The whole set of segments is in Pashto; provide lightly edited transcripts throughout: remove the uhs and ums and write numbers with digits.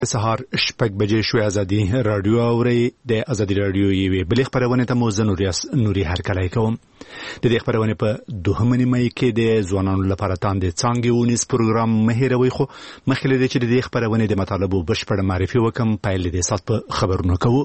سهار شپږ بجې شوې ازادي رادیو اوري د ازادي رادیو یوې بلې خبرونه ته موزه نوري هرکلی کوم د دې خبرونه په 2 مې کې د ځوانانو لپاره تاند څنګه ونیس پروګرام مهیروي خو مخکې د چې د خبرونه د مطالبه بشپړ معرفي وکم پایل د سات په خبرونه کوو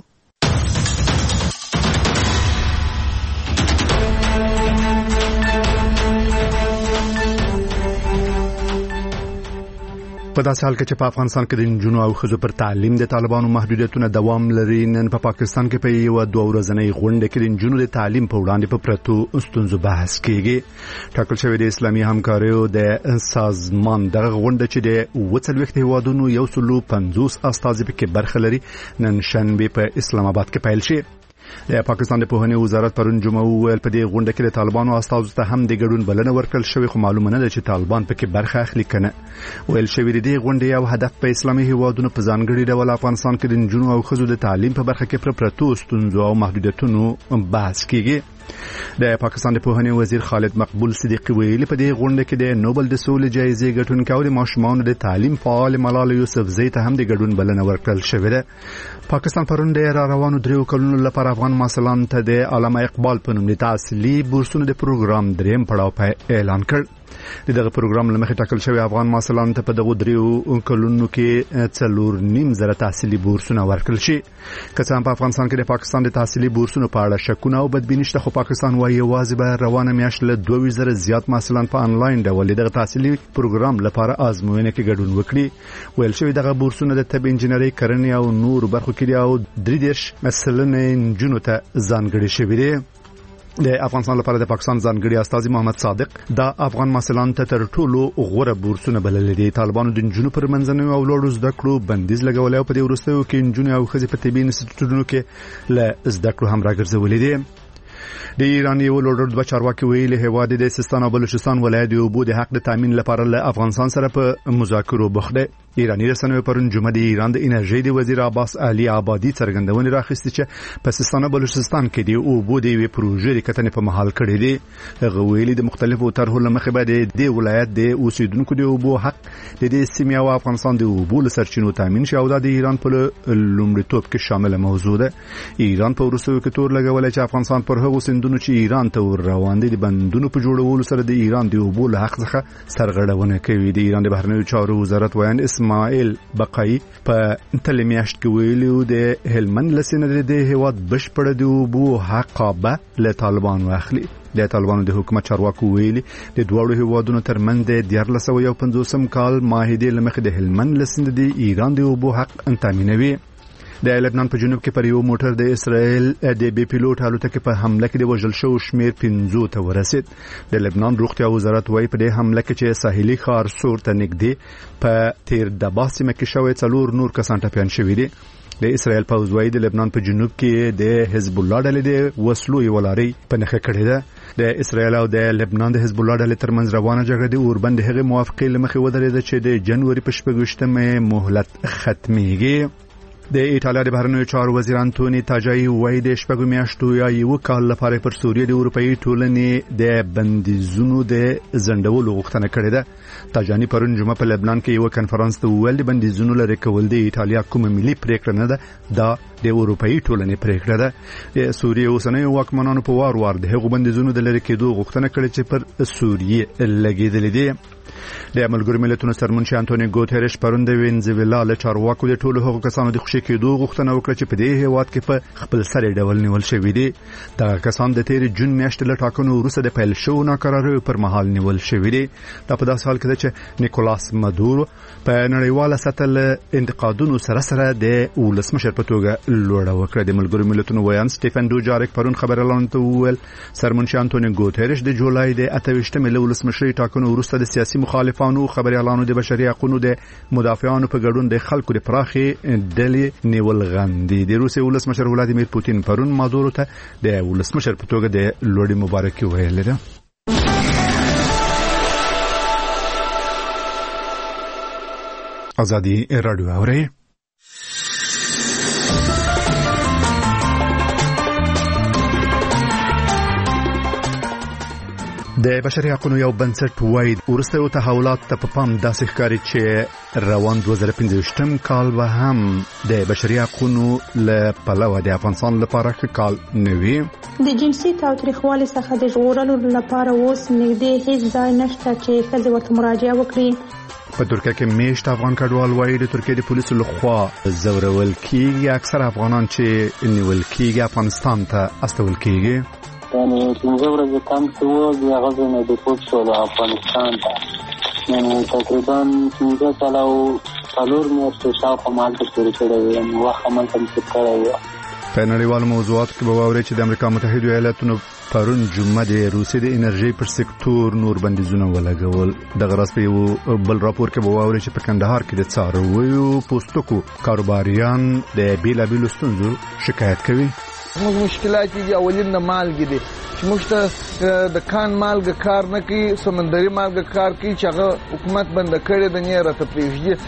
په داسې حال کې چې په افغانستان کې د جنونو او خزو پر تعلیم د طالبانو محدودیتونه دوام لري نن په پاکستان کې په یو 2 ورځنۍ غونډه کې د جنونو د تعلیم په وړاندې په پرتو ستونزو بحث کیږي ټاکل شوی د اسلامي همکاریو د سازمان دغه غونډه چې د 40 هیوادونو 150 استازي په برخه لري نن شنبه په اسلام آباد کې پیل شي د پاکستان د پوهنې وزارت پرون جمعه ویل په دې غونډه کې د طالبانو استازو ته هم د ګډون بلنه ورکړل شوې خو معلومه نه ده چې طالبان پکې برخه اخلي کنه ویل شوی د دې غونډې یو هدف په اسلامي هیوادونو په ځانګړي ډول افغانستان کې د جنونو او خزو د تعلیم په برخه کې پر پرتو ستونزو او محدودیتونو بحث کیږي د پاکستان د پوهنې وزیر خالد مقبول صدیقی ویلي په دې غونډه کې د نوبل د سولې جایزې ګټونکو او د ماشومانو د تعلیم فعال ملال یوسفزۍ ته هم د ګډون بلنه ورکړل شوې ده پاکستان پرون د روانو 3 کلونو لپاره افغان مسلمان ته د علامه اقبال په نوم د تحصیلي بورسونو د پروګرام دریم پړاو په اعلان کړ دغه پروګرام لمخې ټاکل شوی افغان مسلمان ته په دغه 3 کلونو کې 4.5 تحصیلي بورسونه ورکړل شي کله په افغانستان کې د پاکستان د تحصیلي بورسونو په اړه شکونه او بدبیني شته خو پاکستان وايي واځي به روانه میاشت له 2000 زیات مسلمان په انلاین ډول دغه تحصیلي پروګرام لپاره آزموینه کې ګډون وکړي ویل شوی دغه بورسونه د طب انجنیری کرنې او نور برخو کې او 3 مسلنه جنونو ته ځانګړي شوی دي د افغانستان لپاره د پاکستان ځانګړي استاذ محمد صادق د افغان مسلمان ته تر ټولو غوره بورسونه بلل دي طالبانو د جنونو پر منځنوي او لوړو زده کړو بندیز لګولای او په دې وروستیو کې جنونو او خزي په طبي انسټیټیوټونو کې ل زده کړو هم راګرځولې دي د ایران یو لوړ د چارواکي ویلي هواد د سیستان او بلوچستان ولایت یو بو د حق د تامین لپاره له افغانستان سره په مذاکرو بوخته ایرانی رسنیو پرون جمعه د ایران د انرژي د وزیر عباس علي آبادی څرګندونه راخسته چې په سیستان او بلوچستان کې دی او بو د وی پروژې د کتنې په محل کړی دی غویلي د مختلفو طرحو لمخې به د ولایت د اوسیدونکو د او بو حق د دې سیمه او افغانستان د او بو سرچینو تامین شي او د ایران په لومړیتوب کې شامل موضوع ده ایران په وروستیو کې تور لګولای چې افغانستان پر هغو سندونو چې ایران ته ور روان دي د بندونو په جوړولو سره د ایران د او بو حق څخه سرغړونه کوي د ایران د بهرنیو چارو وزارت وایي اسماعیل بقای په تلمیاشت کې ویلو د هلمند لسنه د هیواد بشپړ د او بو حقابه له طالبانو اخلي د طالبانو د حکومت چارواکو ویلي د دوړو هیوادونو ترمنځ د 1950 کال معاهده لمخې د هلمند لسنه د ایران د او بو حق تامینوي د لبنان په جنوب کې پر یو موټر د اسرائیل د بي پیلوټ الوتکې په حمله کې د وژل شو شمیر 15 ته ورسید د لبنان روغتیا وزارت وايي په دې حمله کې چې ساحلي ښار سور ته نږدې په تیر د باسمه کې شوې 4 نور کسان ټپيان شوي دي د اسرائیل پوځ وايي د لبنان په جنوب کې د حزب الله ډلې د وسلو یو لاري په نخښه کړې ده د اسرائیل او د لبنان د حزب الله ډلې ترمنځ روانه جګړه د اوربند هغه موافقې لمخې ودرېده چې د جنوري په 28مه مهلت ختميږي د ایټالیا د بهرنیو چارو وزیر انټونی تاجای وایي د شپږو میاشتو یا یو کال لپاره پر سوریه د اروپאי ټولنې د بندیزونو د زندولو غوښتنه کړې ده تاجانی پرون جمعه په لبنان کې یو کانفرنس ته ویل د بندیزونو لري کول د ایټالیا کومه ملي پریکړه نه ده دا د اروپאי ټولنې پریکړه ده د سوریه اوسنۍ واکمنانو په وار د هغو بندیزونو د لري کېدو غوښتنه کړې چې پر سوریه لګیدلې دي د ملګرو ملتونو سرمنشي انټونی ګوتریش پرون د وینزویلا له چارواکو د ټولو هغو کسانو د خوشی کېدو غوښتنه وکړه چې په دې هیواد کې په خپل سره ډول نیول شوی دي دا کسان د تیر جون میاشتې له ټاکنو وروسته د پیل شو ناکرارۍ پر مهال نیول شوی دي دا په داسې حال کې چې نیکولاس مادورو په نړیواله سطح له انتقادونو سره د ولسمشر په توګه لوړه وکړه د ملګرو ملتونو ویان سټيفن دوجارک پرون خبر اعلان ته ویل سرمنشي انټونی ګوتریش د جولای د 28مه له ولسمشر ټاکنو وروسته د سیاسي مخالفانو خبريالانو د بشري حقوقو د مدافعانو په ګډون د خلکو د پراخي ډلې نیول غندي د روسي ولسمشر ولادیمیر پوتین پرون مادورو ته د ولسمشر په توګه د لوړې مبارکي ویل ده ازادي رادیو اوري د بشري حقوقو یو بنسټ وایي ورستیو تحولات ته په پام داسې ښکاري چې روان 2015 کال به هم د بشري حقوقو له پلوه د افغانستان لپاره ښه کال نه وي. د جنسي تاوتریخوالي څخه د ژغورلو لپاره اوس نږدې هیڅ ځای نشته چې ښځې ورته مراجعه وکړي. په ترکیه کې میشت افغان کډوال وایي د ترکیې د پولیسو لخوا زورول کیږي. اکثر افغانان چې نیول کیږي افغانستان ته استول کیږي. یعنی 15 ورځې کم شو بیا هغه نه د پوت شو د افغانستان ته یعنی تقریبا 15 کال او 4 میاشتې شاوخوا مالته تېرې کړې وې یعنی وخت همالته مې تېر کړی و. په نړیوالو موضوعاتو کې به واورئ چې د امریکا متحده ایالاتونو پرون جمعه د روسیې د انرژي پر سکتور نور بندیزونه ولګول. دغه راز په یو بل راپور کې به واورئ چې په کندهار کې د څارویو پوستکو کاروباریان د بیلابیلو ستونزو شکایت کوي. موږ مشکلات دي اولین د مالګې دي چې موږ ته د کان مالګه کار نه کوي سمندري مالګه کار کوي چې هغه حکومت بند کړی د نه راته پریږدي.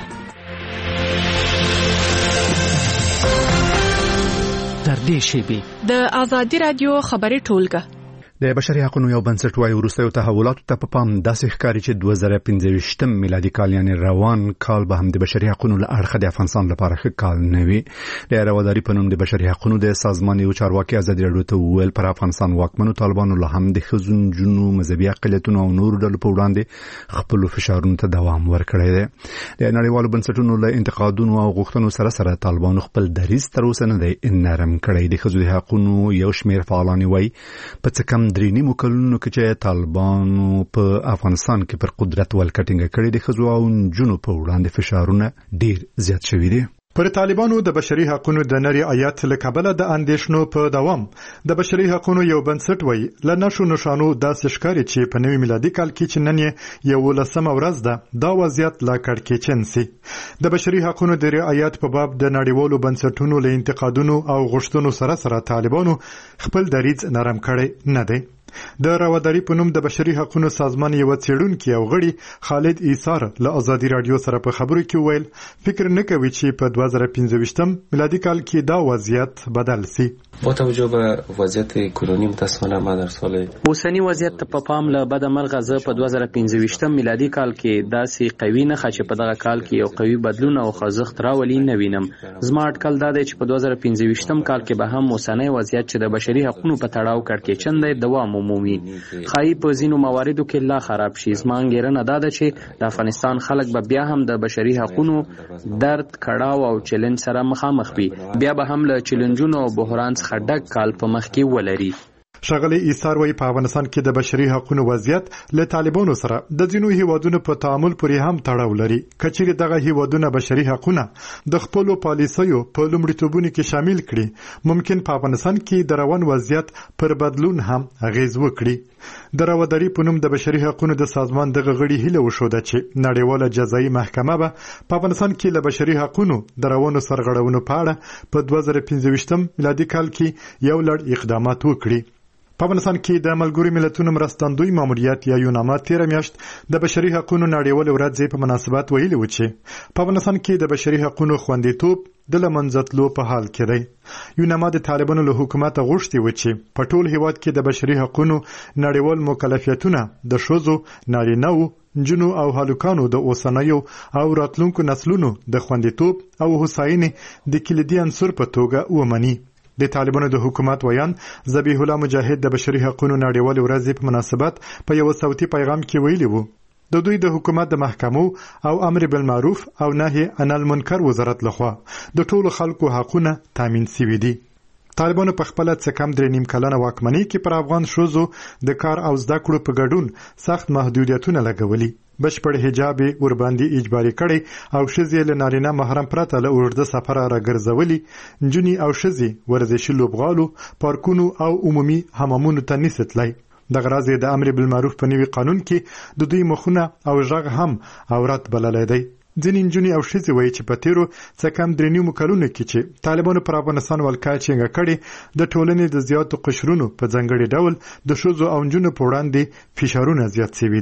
تر دې شیبې د آزادي رادیو خبري ټولګه د بشري حقوقو یو بنسټ وایي وروستیو تحولاتو ته په پام داسې ښکاري چې 2015 میلادي کال یعنی روان کال به هم د بشري حقوقو له اړخه د افغانستان لپاره ښه کال نه وي. د رواداري په نوم د بشري حقوقو د سازمان یو چارواکي ازادي راډیو ته وویل پر افغانستان واکمنو طالبانو له هم د ښځو نجونو مذهبي اقلیتونو او نورو ډلو په وړاندې خپل فشارونو ته دوام ورکړی دی. د نړیوالو بنسټونو له انتقادونو او غوښتنو سره طالبانو خپل دریځ تر اوسه نه دی نرم کړی. د ښځو د حقوقو یو شمېر فعالان وایي په څه کم درې نیمو کلونو کې چې طالبانو په افغانستان کې پر قدرت ولکټینګ کړي د ښځو او نجونو په وړاندې فشارونه ډیر زیات شوي دي. پر طالبانو د بشري حقوقو د نری آیات له کبله د اندیشنو په دوام د بشري حقوقو یو بنسټ وایي ل نشو نشانو داسې ښکاري چې په نوي میلادي کال کې چې نن یو لسمه ورځ ده دا وضعیت لا کړکېچن سي. د بشري حقوقو د رعایت په باب د نړیوالو بنسټونو له انتقادونو او غوښتنو سره طالبانو خپل دریځ نرم کړی نه دی. د رواداري په نوم د بشري حقوقو سازمان یو څېړونکي او غړي خالد ایثار له آزادي رادیو سره په خبرو کې ویل فکر نه کوي چې په 2015 میلادي کال کې دا وضعیت بدل سي. با توجه به وضعیت کنونی متاسفانه ما در سال اوسنی وضعیت په پام له بد مرغه زه په 2015 میلادي کال کې داسې قوي نه چې په دغه کال کې یو قوي بدلون او خوځښت راولي نه وینم. زما اټکل دا دی چې په 2015 کال کې به هم اوسنی وضعیت چې د بشري حقوقو په تړاو کړکېچن دی دوام عمومي خای په ځینو مواردو کې لا خراب شي. زما انګیرنه دا ده چې د افغانستان خلک به بیا هم د بشري حقوقو درد کړهو او چیلنج سره مخامخ وي. بیا به هم له چیلنجونو او بحران څخه ډک کال په مخ کې ولري. ښاغلی ایثار وایي په افغانستان کې د بشري حقوقو وضعیت له طالبانو سره د ځینو هیوادونو په تعامل پورې هم تړاو لري. کچېرې دغه هیوادونه بشري حقوقونه د خپلو پالیسیو په لومړیتوبونو کې شامل کړي ممکن په افغانستان کې د روان وضعیت پر بدلون هم اغیز وکړي. د رواداري په نوم د بشري حقوقو د سازمان دغه غړي هیله وښوده چې نړیواله جزایي محکمه به په افغانستان کې له بشري حقوقو د روانو سرغړونو په اړه په 2015 میلادي کال کې یو لړ اقدامات وکړي. په افغانستان کې د ملګرو ملتونو مرستندوی ماموریت یا یوناما 13 میاشت د بشري حقوقو نړیوال ورځ په مناسبت ویلي و چې په افغانستان کې د بشري حقوقو خوندیتوب د لمنځتلو په حال کې دی. یوناما د طالبانو له حکومت غوښتي و چې په ټول هیواد کې د بشري حقوقو نړیوال مکلفیتونه د ښځو نارینه‌و نجونو او هلکانو د اوسنیو او راتلونکو نسلونو د خوندیتوب او هوساینې د کلیدي عنصر په توګه ومني. د طالبانو د حکومت ویان ذبیح الله مجاهد د بشري حقوقو نړیوال ورځ په مناسبت په یو صوتي پیغام کې ویلي وو د دوی د حکومت د محکمو او امر بالمعروف او نهي عن المنکر وزارت لخوا د ټولو خلکو حقوقونه تامین شوي دي. طالبانو په خپل څه کم 3 نیم کلنه واکمنۍ کې پر افغان ښځو د کار او زده کړو په ګډون سخت محدودیتونه لګولي. بشپړ حجاب ورباندې اجباري کړي او ښځې له نارینه محرم پرته له اوږده سفره راګرځولي. نجونې او ښځې ورزشي لوبغالو پارکونو او عمومي حمامونو ته نشي تللی. دغه راز د امر بالمعروف په نوي قانون کې د دوی مخونه او ژغ هم عورت بللی دی. ځینې نجونې او ښځې وایي چې په تیرو څه کم 3 نیمو کلونو کې چې طالبانو پر افغانستان ولکټینګ کړي د ټولنې د زیاتو قشرونو په ځانګړي ډول د ښځو او نجونو په وړاندې فشارونه زیات شوي دي.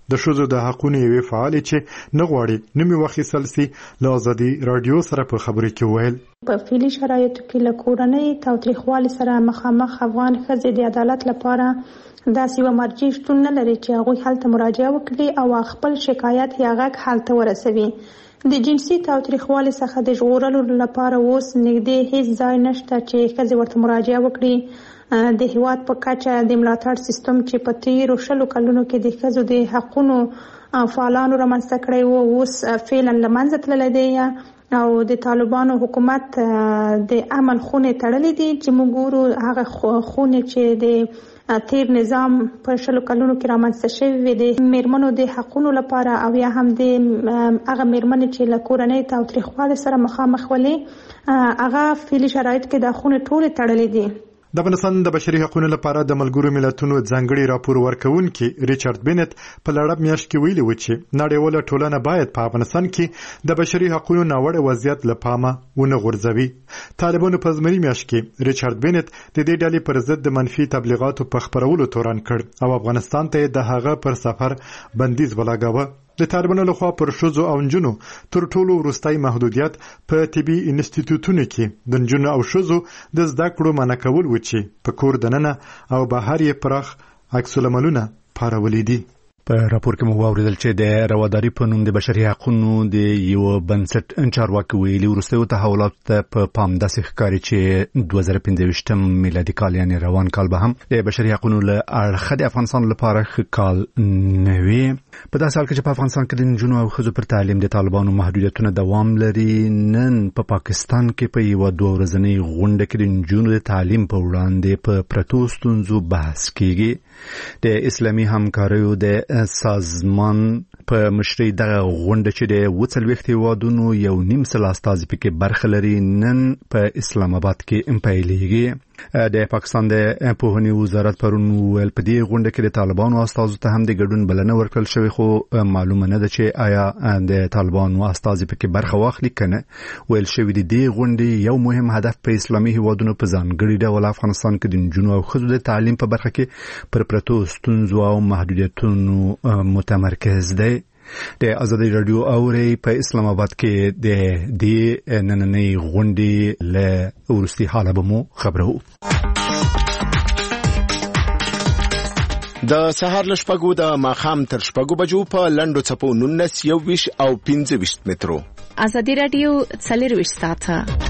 د ښځو د حقونو یوې فعالې چې نه غواړي نوم یې واخیستل سي له ازادي راډیو سره په خبرو کې ویل په فعلي شرایطو کې له کورنۍ تاوتریخوالي سره مخامخ افغان ښځې د عدالت لپاره داسې یوه مرجع شتون نه لري چې هغوی هلته مراجعه وکړي او خپل شکایت یا غږ هلته ورسوي. د جنسي تاوتریخوالي څخه د ژغورلو لپاره اوس نږدې هیڅ ځای نشته چې ښځې ورته مراجعه وکړي. د هیواد په کچه د ملاتړ سیستم چې په تیرو 20 کلونو کې د ښځو د حقونو فعالانو رامنځته کړی و اوس فعلا له منځه تللی دی او د طالبانو حکومت د عمل خونې تړلې دي چې موږ ګورو هغه خونې چې د تیر نظام په 20 کلونو کې رامنځته شوی وي د میرمنو د حقونو لپاره او یا هم د هغه میرمنې چې له کورنۍ تاوتریخوالي سره مخامخ ولې هغه فعلي شرایط کې د خونې ټولې تړلې دي. د افغانستان د بشري حقوقو لپاره د ملګرو ملتونو ځانګړي راپور ورکونکي ریچارډ بینټ په لړب میاشت کې ویلي و چې نړیواله ټولنه باید په افغانستان کې د بشري حقوقو ناوړه وضعیت له پامه ونه غورځوي. طالبانو په زمري میاشت کې ریچارډ بینټ د دې ډلې پر ضد د منفي تبلیغاتو په خپرولو تورن کړ او افغانستان ته د هغه پر سفر بندیز ولګاوه. د طالبانو لخوا پر ښځو او نجونو تر ټولو وروستی محدودیت په طبي انسټیټیوټونو کې د نجونو او ښځو د زده کړو منع کول و چې په کور دننه او بهر یې پراخ عکس العملونه پارولي دي. په راپور کې مو واوریدل چې د رواداري په نوم د بشري حقوقو د یو بنسټ چارواکي ویلي وروستیو تحولاتو ته په پام داسې ښکاري چې 2025 میلادي کال یعنی روان کال به هم د بشري حقوقو له اړخه د افغانستان لپاره ښه کال نه وي. په داسې حال کې چې په افغانستان کې د نجونو او ښځو پر تعلیم د طالبانو محدودیتونه دوام لري، نن په پاکستان کې په یوه 2 ورځنۍ غونډه کې د نجونو د تعلیم په وړاندې په پرتو ستونزو بحث کیږي. د اسلامي همکاریو د سازمان په مشرۍ دغه غونډه چې د 40 هیوادونو 1.5 سل استازي پکې برخه لري نن په اسلام آباد کې پیلېږي. د پاکستان د پوهنې وزارت پرون ویل په دې غونډه کې د طالبانو استازو ته هم د ګډون بلنه ورکړل شوې، خو معلومه نه ده چې آیا د طالبانو استازي پکې برخه واخلي کنه. ویل شوې د دې غونډې یو مهم هدف په اسلامي هیوادونو په ځانګړي ډول افغانستان کې د نجونو او ښځو د تعلیم په برخه کې پر پرتو ستونزو او محدودیتونو متمرکز دی. د ازادي راډیو اوري په اسلام آباد کې د دې نننۍ غونډې له ورستي حاله به مو خبرو. د سهار له شپږو د ماښام تر شپږو بجو په لنډو څپو 19 21 او 25 مترو. ازادي راډیو 24 ساعته.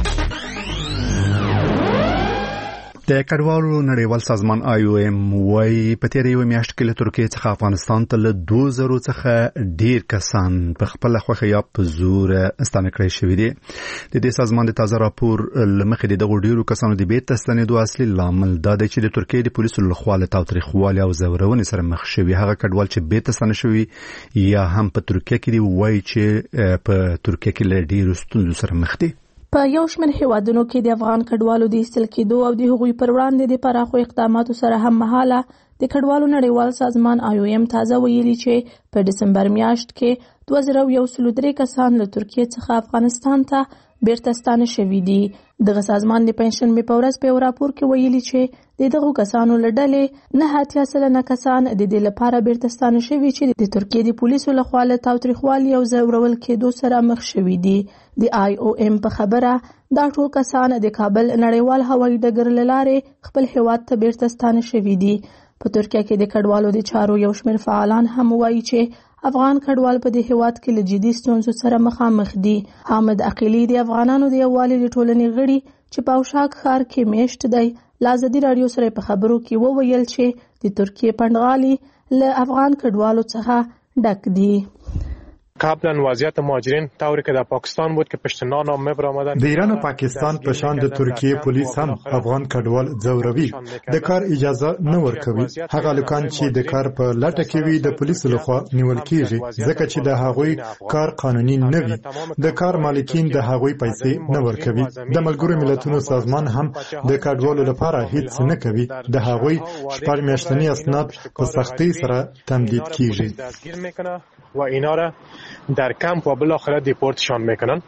د کډوالو نړیوال سازمان IOM وايي په تیرې یوه میاشت کې له ترکیې څخه افغانستان ته له 2000 څخه ډیر کسان په خپل خوښه یا په زور ستانه کړی شوي دي. د دې سازمان د تازه راپور لمخې دغه ډیرو کسانو د بیرته ستنېدو اصلي لامل دا دی چې د ترکیې د پولیسو لخوا له تاوتریخوالي او زورونې سره مخ شوي هغه کډوال چې بیرته ستانه شوي یا هم په ترکیه کې دي وایي چې په ترکیه کې له ډیرو ستونزو سره مخ دي. په یو شمېر هیوادونو کې د افغان کډوالو د ایستل کېدو او د هغوی پر وړاندې د پراخو اقداماتو سره هم مهاله د کډوالو نړیوال سازمان IOM تازه ویلي چې په دسمبر میاشت کې 2103 کسان له ترکیې څخه افغانستان ته بیرته ستانه شوي دي. دغه سازمان د پنځشنبې په ورځ په یو راپور کې ویلي چې د دغو کسانو له ډلې 9.8% کسان د دې لپاره بیرته ستانه شوي چې د ترکیې د پولیسو لخوا له تاوتریخوالي او زورول کېدو سره مخ شوي دي. د IOM په خبره دا ټول کسان د کابل نړیوال هوایي ډګر له لارې خپل هیواد ته بیرته ستانه شوي دي. په ترکیه کې د کډوالو د چارو یو شمېر فعالان هم وایي چې افغان کډوال په دې هیواد کې له جدي ستونزو سره مخامخ دي. حامد عقیلی د افغانانو د یووالي د ټولنې غړي چې په اوشاک ښار کې میشت دی له ازادي راډیو سره په خبرو کې وویل چې د ترکیې پنډغالي له افغان کډوالو څخه ډک دي. قبلا وضعیت مهاجرین طوری که در پاکستان بود که پشت نام می‌برآمدند. د ایران او پاکستان په شان د ترکیې پولیس هم افغان کډوال ځوروي، د کار اجازه نه ورکوي. هغه لکان چې د کار په لټه کې وي د پولیسو لخوا نیول کیږي ځکه چې د هغوی کار قانوني نه وي. د کار مالکین د هغوی پیسې نه ورکوي. د ملګرو ملتونو سازمان هم د کډوالو لپاره هیڅ نه کوي. د هغوی شپږ میاشتنی اسناد په سختۍ سره تمدید کیږي و اینا را در کمپ و بالاخره دیپورتشان میکنن.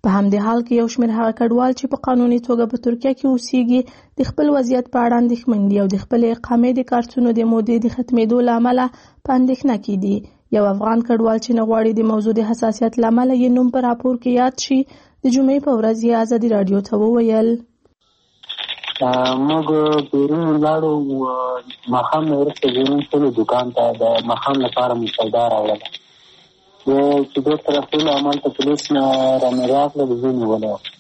په همدې حال کې یو شمېر هغه کډوال چې په قانوني توګه په ترکیه کې اوسېږي د خپل وضعیت په اړه اندېښمن دي او د خپلې اقامې د کارتونو د مودې د ختمېدو له امله په اندېښنه کې دي. یو افغان کډوال چې نه غواړي د موضوع د حساسیت له امله یې نوم په راپور کې یاد شي د جمعې په ورځ یې ازادي راډیو ته وویل موږ بیرون ولاړو ماښام نه وروسته بیرون تلو دوکان ته د ماښام لپاره مو سودا راوړله. چې بېرته رسولو همالته پولیس نه رانه راغله د زوی نیولی وه.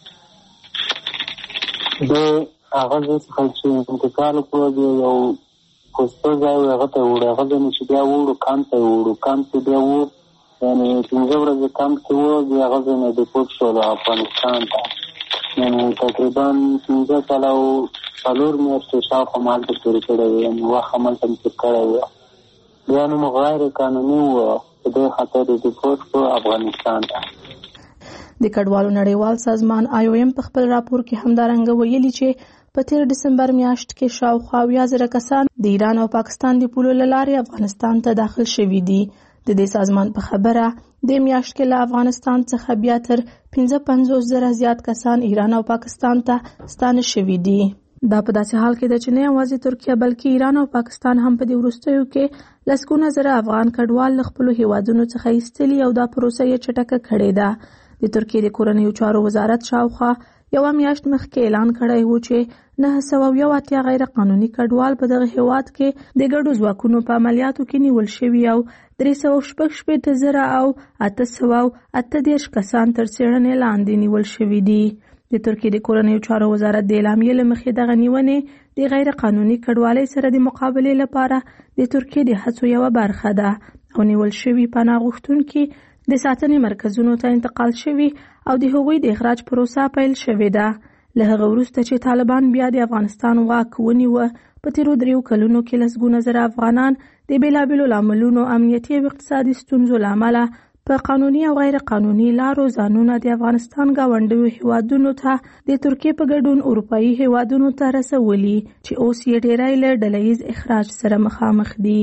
د هغه ځای څخه چې انتقال وکړو د یو کوسته ځای و هغه ته یې وړو. هغه ځای نه چې بیا وړو کمپ ته یې وړو. کمپ کې بیا و یعنې 15 ورځې کمپ کې و. بیا هغه ځای نه ډیپورټ شولو افغانستان ته. یعنې تقریبا 15 کاله او 4 میاشتې شاوخوا ما هلته تېرې کړی وې. یعنې وخت همالته مې تېر کړی و. بیا نو مو غیر قانوني و په دې خاطر یې ډیپورټ کړو افغانستان ته. د کډوالو نړیوال سازمان IOM په خپل راپور کې همدارنګه ویلي چې په 13 ډسمبر میاشت کې شاوخوا 80,000 کسان د ایران او پاکستان د پولو له لارې افغانستان ته داخل شوي دي. د دې سازمان په خبره د میاشت کې له افغانستان څخه بیا تر 55,000 زیات کسان ایران او پاکستان ته ستانه شوي دي. دا په داسې حال کې ده چې نه یوازې ترکیه بلکې ایران او پاکستان هم په دې وروستیو کې لسګونه زره افغان کډوال له خپلو هیوادونو څخه ایستلي او دا پروسه یې چټکه کړې ده. د ترکیې د کورنیو چارو وزارت شاوخوا یوه میاشت مخکې اعلان کړی و چې 980 غیر قانوني کډوال په دغه هیواد کې د ګډو ځواکونو په عملیاتو کې نیول شوي او 316,000 او 838 کسان تر څېړنې لاندې نیول شوي دي. د ترکیې د کورنیو چارو وزارت د اعلامیې له مخې دغه نیونې د غیر قانوني کډوالۍ سره د مقابلې لپاره د ترکیې د هڅو یوه برخه ده او نیول شوي پناه غوښتونکي د ساتنې مرکزونو ته انتقال شوي او د هغوی د اخراج پروسه پیل شوې ده. له هغه وروسته چې طالبان بیا د افغانستان واک ونیوه په تیرو 3 کلونو کې لسګونه زره افغانان د بېلابېلو لاملونو امنیتي او اقتصادي ستونزو له امله په قانوني او غیر قانوني لارو ځانونه د افغانستان ګاونډیو هیوادونو ته د ترکیې په ګډون اروپایي هیوادونو ته رسولي چې اوس یې ډېری له ډله ییز اخراج سره مخامخ دي.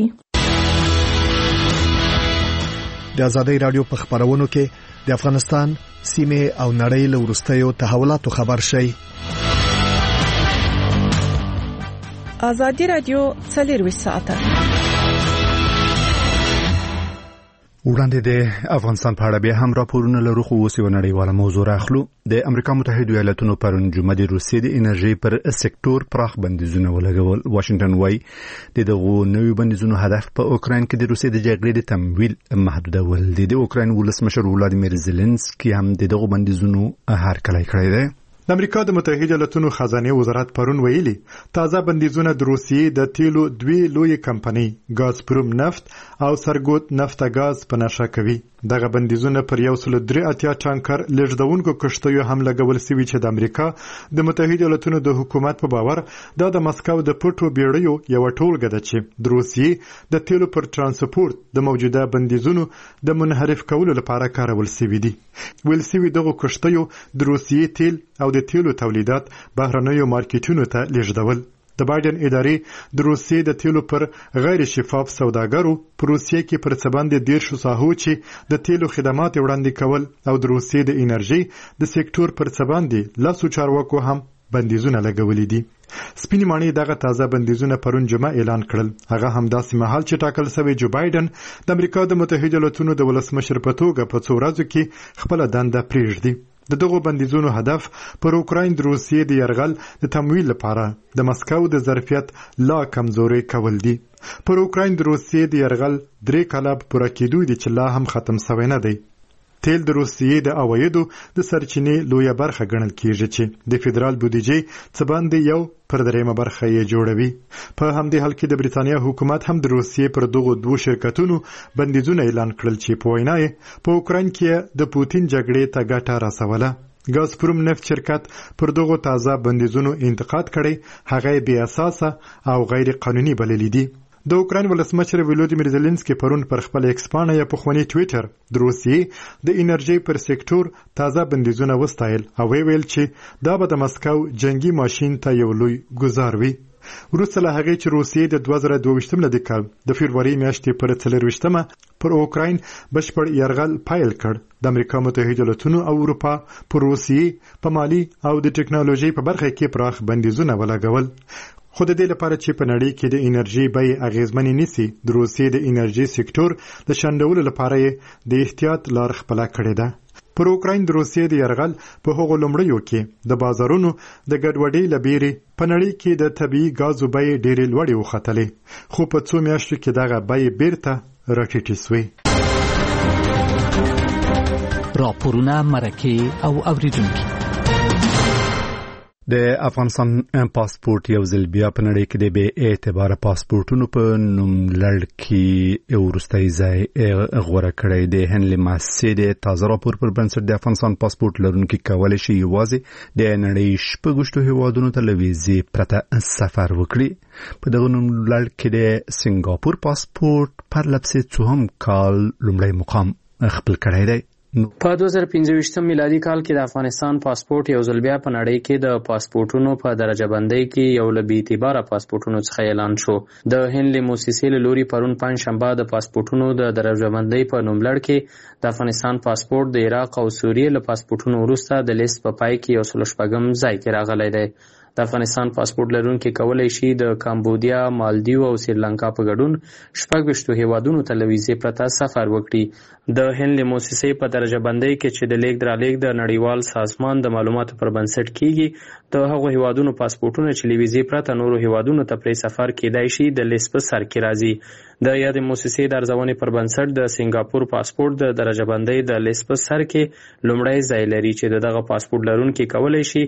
د ازادي رادیو په خبرونو کې د افغانستان سیمه او نړۍ له وروستیو تحولاتو خبر شي. ازادي رادیو 24 ساعته وړاندې د افغانستان په اړه به هم راپورونه لرو خو اوس یو نړیواله موضوع راخلو. د امریکا متحده ایالاتونو پرون جمعه د روسیې د انرژي پر سکتور پراخ بندیزونه ولګول. واشنگټن وايي دغه نوې بندیزونو هدف په اوکراین کې د روسیې د جګړې د تمویل محدودول دي. د اوکراین ولسمشر ولادیمیر زيلنسکي هم دغه بندیزونو هرکلی کړی دی. د امریکا د متحده ایالاتونو خزانه وزارت پرون ویلي تازه بندیزونه د روسیې د تیلو دوی لوی کمپنۍ ګازپروم نفت او سرګوت نفت غاز په نشه کوي. دغه بندیزونه پر 183 ټانکر لېږدونکو کشتیو هم لګول شوي چې د امریکا د متحده ایالاتونو د حکومت په باور دا د مسکو د پټو بیړیو یو ټولګه ده چې د روسیې د تیلو پر ترانسپورت د موجوده بندیزونو د منحرف کولو لپاره کارول شوي دي. ویل شوي دغه کشتیو د روسیې تیل او د تیلو تولیدات بهرنیو مارکیټونو ته لېږدول. د بایدن ادارې د روسیې د تیلو پر غیر شفاف سوداګرو په روسیې کې پر څه باندې 10 ساحو چې د تیلو خدمات وړاندې کول او د روسیې د انرژي د سکتور پر څه باندې لاسو چارواکو هم بندیزونه لګولي دي. سپینې ماڼۍ دغه تازه بندیزونه پرون جمعه اعلان کړل. هغه هم داسې مهال چې ټاکل شوی جو بایدن د امریکا د متحده ایالاتونو د ولسمشر په توګه په څو ورځو کې خپل دنده پریږدي. دغه بندیزونو هدف پر اوکراین د روسیې د یرغل د تمویل لپاره د مسکو د ظرفیت لا کمزوري کول دي. پر اوکراین د روسیې د یرغل 3 کاله پوره کېدو دي چې لا هم ختم شوی نه دی. تیل د روسیې د عوایدو د سرچینې لویه برخه ګڼل کېږي چې د فدرال بودیجې څه باندې یو پر 3 برخه یې جوړوي. په همدې حال کې د بریتانیا حکومت هم د روسیې پر دغه 2 شرکتونو بندیزونه اعلان کړل چې په وینا یې په اوکراین کې د پوتین جګړې ته ګټه رسوله. ګازپروم نفت شرکت پر دغه تازه بندیزونو انتقاد کړي. هغه بې اساسه او غیر قانوني بللي دي. د اوکراین ولسمشر ولادیمیر زيلنسکي پرون پر خپل ایکس پاڼه یا په خواني ټوئیټر د روسیې د انرژي پر سکتور تازه بندیزونه وستایل او ویل چې دا به د مسکو جنگي ماشين ته یو لوی ګزار وي. وروسته له هغې چې روسیې د 2022 ملادي کال د فبروري میاشتې پر 24 پر اوکراین بشپړ یرغل پیل کړ. د امریکا متحده ایالاتونو او اروپا پر روسیې په مالی او د ټکنالوژي په برخه کې پراخ بندیزونه ولګول. خو د دې لپاره چې په نړۍ کې د انرژي بیې اغیزمنې نشي، د روسیې د انرژي سکتور د شنډولو لپاره د احتیاط لار خپله کړې ده. پر اوکراین د روسیې د یرغل په هغو لومړیو کې د بازارونو د ګډوډۍ له بیرې په نړۍ کې د طبیعي ګازو بیې ډېرې لوړې وختلې، خو په څو میاشتو کې دغه بیې بیرته راټیټې سوې. راپورونه، مرکې او اوریدونکي. د افغانستان پاسپورت یو ځل بیا په نړۍ کې د بې اعتباره پاسپورتونو په نوملړ کې وروستی ځای غوره کړی دی. هنلي ماسي د تازه راپور پر بنسټ د افغانستان پاسپورت لرونکي کولی شي یوازې د نړۍ شپږ هیوادونو ته له ویزې پرته سفر وکړي. په دغه نوملړ کې د سنګاپور پاسپورت پرلپسې څوهم کال لومړی مقام خپل کړی دی. په 2015 میلادي کال کې د افغانستان پاسپورت یو ځل بیا په نړۍ کې د پاسپورتونو په درجه بندۍ کې یو له بې اعتباره پاسپورتونو څخه اعلان شو. د هنلي موسسې له لوري پرون پنجشنبه د پاسپورتونو د درجه بندۍ په نوملړ کې د افغانستان پاسپورت د عراق او سوریې له پاسپورتونو وروسته د لیست په پای کې یو 106 ځای کې راغلی دی. د افغانستان پاسپورت لرونکي کولی شي د کامبودیا، مالدیو او سریلانکا په ګډون 26 هیوادونو ته له ویزې پرته سفر وکړي. د هنلي موسسې په درجه بندۍ کې چې د لیږد رالېږد د نړیوال سازمان د معلوماتو پر بنسټ کیږي، د هغو هیوادونو پاسپورتونه چې له ویزې پرته نورو هیوادونو ته پرې سفر کیدای شي د لیست په سر کې راځي. د یادې موسسې د ارزونې پر بنسټ د سنګاپور پاسپورت د درجه بندۍ د لیست په سر کې لومړی ځای لري چې دغه پاسپورت لرونکي کولی شي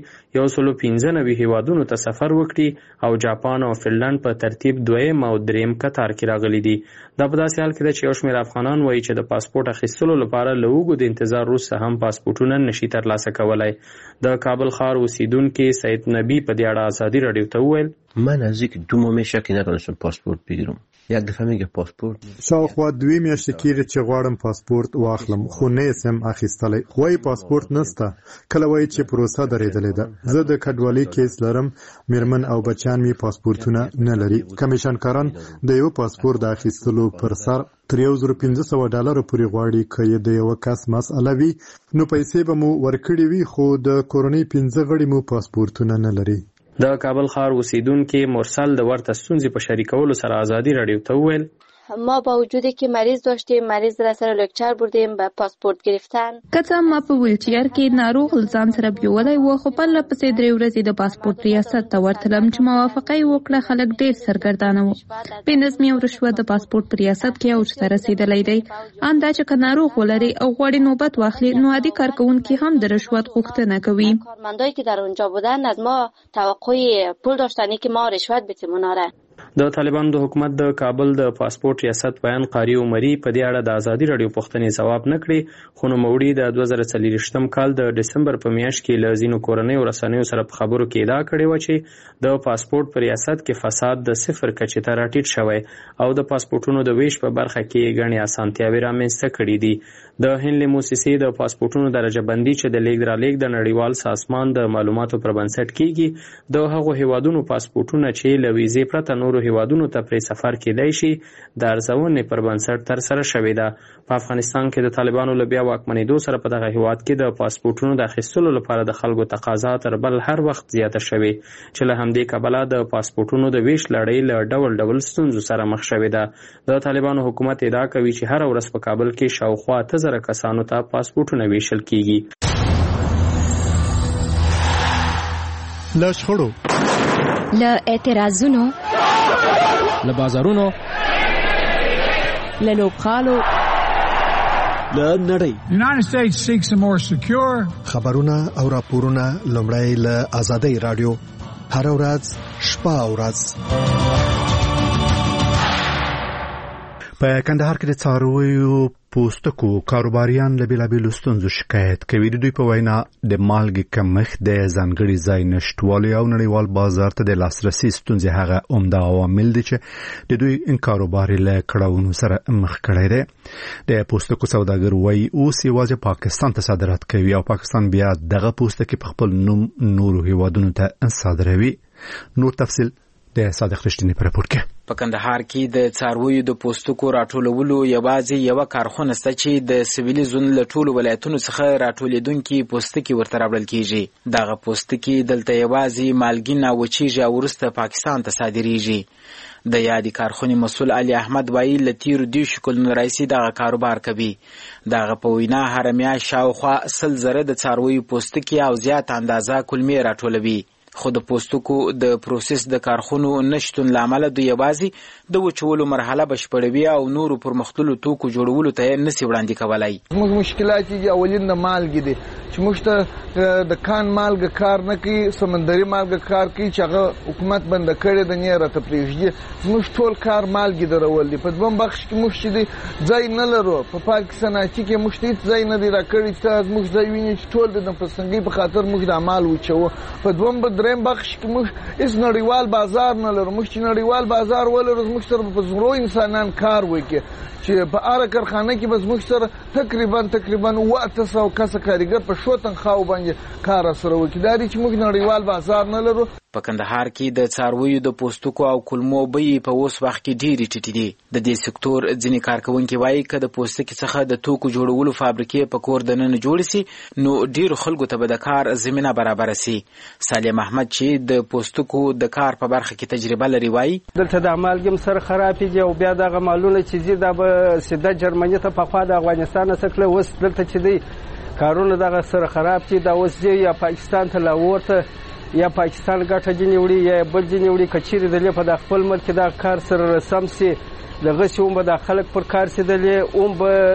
195 هیوادونو ته سفر وکړي او جاپان او فنلند په ترتیب دویم او دریم کتار کې راغلي دي. دا په داسې حال کې ده چې یو شمېر افغانان وایي چې د پاسپورت اخیستلو لپاره له اوږد انتظار وروسته هم پاسپورتونه نشي ترلاسه کولی. د کابل ښار اوسیدونکي سید نبی په دې اړه ازادي راډیو ته وویل: من نزدیک 2 ماه میشه که نتونستم پاسپورت بگیرم. یک دفعه میگه پاسپورت شاوخوا 2 میاشتې کېږي چې غواړم پاسپورت واخلم، خو نه یې سم اخیستلی. وایي پاسپورت نسته، کله وایي چې پروسه درېدلې ده. زه د کډوالۍ کیس لرم، میرمن او بچیان مې پاسپورتونه نه لري. کمیشنکاران د یو پاسپورت د اخیستلو پر سر تر $1,500 پورې غواړي. که یې د یو کس مسئله وي نو پیسې به مو ورکړي وي، خو د کورنۍ 15 غړي مو پاسپورتونه نه لري. د کابل ښار اوسیدونکي مرسل د ورته ستونزې په شریکولو سره ازادي راډیو ته وویل: ما با وجودی که مریض داشتیم، مریض را سر لکچر بردیم به پاسپورت گرفتن. کته ما په ویلچیر کې ناروغ ځان سره بیولای و، خو په لپسې 3 ورځې د پاسپورت ریاست ته ورتلم چې موافقه یې وکړه. خلک ډېر سرګردانه وو. بې نظمي او رشوت د پاسپورت په ریاست کې اوج ته رسېدلی دی. ان دا چې که ناروغ ولري او غواړي نوبت واخلي، نو عادي کارکوونکي هم د رشوت غوښتنه کوي. کارمندایی که در اونجا بودن از ما توقع پول داشتن که ما رشوت بدیم اوناره. د طالبانو د حکومت د کابل د پاسپورت ریاست بیان قاری عمري په دې اړه د ازادي راډیو پوښتنې ځواب نه کړي، خو نوموړي د 2024 کال د ډسمبر په میاشت کې له ځینو کورنیو رسنیو سره په خبرو کې ادعا کړې وه چې د پاسپورت په ریاست کې فساد د 0 کچې ته راټیټ شوی او د پاسپورتونو د ویش په برخه کې ګڼې اسانتیاوې رامنځته کړي دي. د هنلي موسسې د پاسپورتونو درجه بندي چې د لیږد رالېږد د نړیوال سازمان د معلوماتو پر بنسټ کیږي، د هغو هیوادونو پاسپورتونه چې له ویزې پرته نورو هیوادونو ته پرې سفر کیدای شي د ارزونې پر بنسټ ترسره شوې ده. په افغانستان کې د طالبانو له بیا واکمنېدو سره په دغه هیواد کې د پاسپورتونو د اخیستلو لپاره د خلکو تقاضا تر بل هر وخت زیاته شوې، چې له همدې کبله د پاسپورتونو د ویش لړۍ له ډول ډول ستونزو سره مخ شوې ده. د طالبانو حکومت ادعا کوي چې هر ورځ په کابل کې شاوخوا 8,000 کسانو ته پاسپورتونه ویشل کیږي. له شخړو، له اعتراضونو، له بازارونو، له لوبغالو، له نړۍ. United States seeks a more secure. خبرونه او راپورونه لومړی له آزادۍ راډیو هر ورځ شپه او ورځ. په کندهار کې د څارویو پوستکو کاروباریان له بېلابېلو ستونزو شکایت کوي. د دوی په وینا د مالګې کمښت، د ځانګړي ځای نشتوالي او نړیوال بازار ته د لاسرسي ستونزې هغه عمده عوامل دي چې د دوی کاروبار له کړاوونو سره مخ کړی دی. د پوستکو سوداګر وایي اوس یوازې پاکستان ته صادرات کوي او پاکستان بیا دغه پوستکي په خپل نوم نورو هیوادونو ته صادروي. نور تفصیل د صادق رښتینی په راپور کې. په کندهار کې د څارویو د پوستکو راټولولو یوازې یو کارخونه شته چې د سویلي زون له ټولو ولایتونو څخه راټولېدونکي پوستکي ورته راوړل کیږي. دغه پوستکي دلته یوازې مالګین او وچیږي او وروسته پاکستان ته صادریږي. د یادې کارخونې مسؤل علي احمد وایي له تیرو 10 کلونو راهیسې دغه کاروبار کوي. دغه په وینا هره میاشت شاوخوا 100 زره د څارویو پوستکي او زیات اندازه کلمې راټولوي. خو د پوستکو د پروسس د کارخونو نشتون لامل د یوازې د وچولو مرحله بشپړوي او نورو پرمختللو توکو جوړولو ته نسی وړاندې کولای. موږ مشکلات چې اولین د مالګې دي چې موږ ته د کان مالګه کار نه کوي، سمندري مالګه کار کوي چې هغه حکومت بند کړی د نه راته پریږدي. موږ ټول کار مالګې درول دي. په دوم بخش کې موږ چې ځای نه لرو. په پاکستان کې موږ ته ځای نه دی راکړی چې موږ ځای ویني چې ټول د پسنګي په خاطر موږ د عمل وچو. په دوم دریم بخش کې موږ اس نړیوال بازار نه لرو. موږ چې نړیوال بازار ولرو موږ سره په زرو انسانان کار وکړي چې په هر کارخانه کې بس موږ سره تقریبا 800 کس کارګر په شو تنخواه باندې کار سره وکړي. دا چې موږ نړیوال بازار نه لرو. په کندهار کې د څارویو د پوستکو او کلمو بیې په اوس وخت کې ډېرې ټیټې دي. د دې سکتور ځینې کارکوونکي وایي که د پوستکي څخه د توکو جوړولو فابریکې په کور دننه جوړې سي نو ډېرو خلکو ته به د کار زمینه برابره سي. سالم احمد چې د پوستکو د کار په برخه کې تجربه لري وایي دلته د مالګم سره خرابېږي او بیا دغه مالونه چې زی دا به سیده جرمني ته په خوا د افغانستان څخه اوس دلته چې دی کارونه دغه سره خراب دي. دا اوس دی یا پاکستان ته لاور ته یا پاکستان ګټه جنې وړي یا بل جنې وړي. کچېرې دلې په د خپل ملک کې دا کار سره رسم سي دغه چې هم به د خلک پر کار سي دلې هم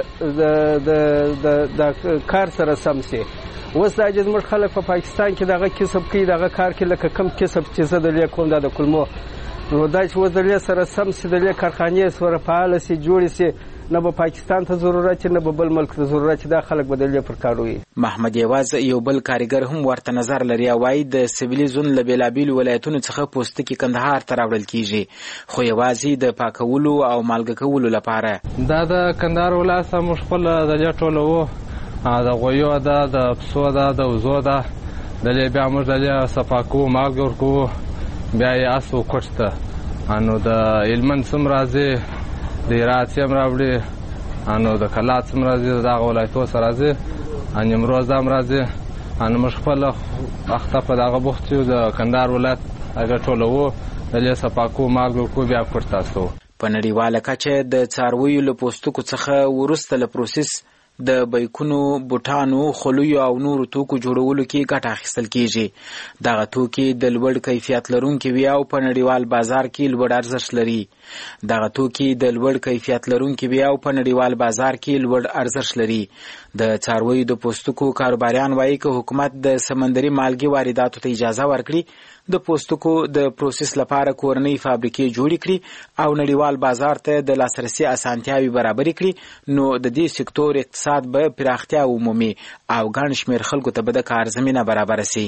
به د کار سره سم سي. اوس دا چې زموږ خلک په پاکستان کې دغه کسب کوي دغه کار کې لکه کم کسب چې زه دلې کوم دا د کلمو نو دا چې اوس دلې سره سم سي دلې کارخانې سره فعاله سي جوړې سي نه به پاکستان ته ضرورت نه به بل ملک ته ضرورت دا خلک بدلې پر کاروي. محمد یواز یو بل کارګر هم ورته نظر لري او وايي د سویلي زون له بیلابیلو ولایتونو څخه پوستکي کندهار ته راوړل کیږي خو یوازې د پاکولو او مالګه کولو لپاره. دا د کندهار ولایت هم خپل د ټولو د غویو ده د پسو ده د وزو ده د بیا موږ د صفاکو مالګه ورکو بیا یې اسو کوټته انو د علمن سم راځي د هرات هم راوړي انو د کلات هم راځي دغه ولایتو سره راځي ان امروز هم راځي ان موږ خپل اخته په دغه بوخت یو د کندهار ولایت هغه ټولو د صفاکو مالګه کو بیا کوټتاسو. په نړیواله کچه د څارویو له پوستکو څخه وروسته له پروسس د بیکونو بوټانو خلویو او نورو توکو جوړولو کې ګټه اخیستل کیږي. دغه توکي د لوړ کیفیت لرونکي وي او په نړیوال بازار کې لوړ ارزښت لري. دغه توکي د لوړ کیفیت لرونکي وي او په نړیوال بازار کې لوړ ارزښت لري. د څارویو د پوستکو کاروباریان وایي که حکومت د سمندري مالګې وارداتو ته اجازه ورکړي د پوستکو د پروسس لپاره کورنۍ فابریکې جوړې کړي او نړیوال بازار ته د لاسرسي اسانتیاوي برابرې کړي نو د دې سکتور اقتصاد به پراختیا ومومي او ګڼ شمېر خلکو ته به د کار زمینه برابره سي.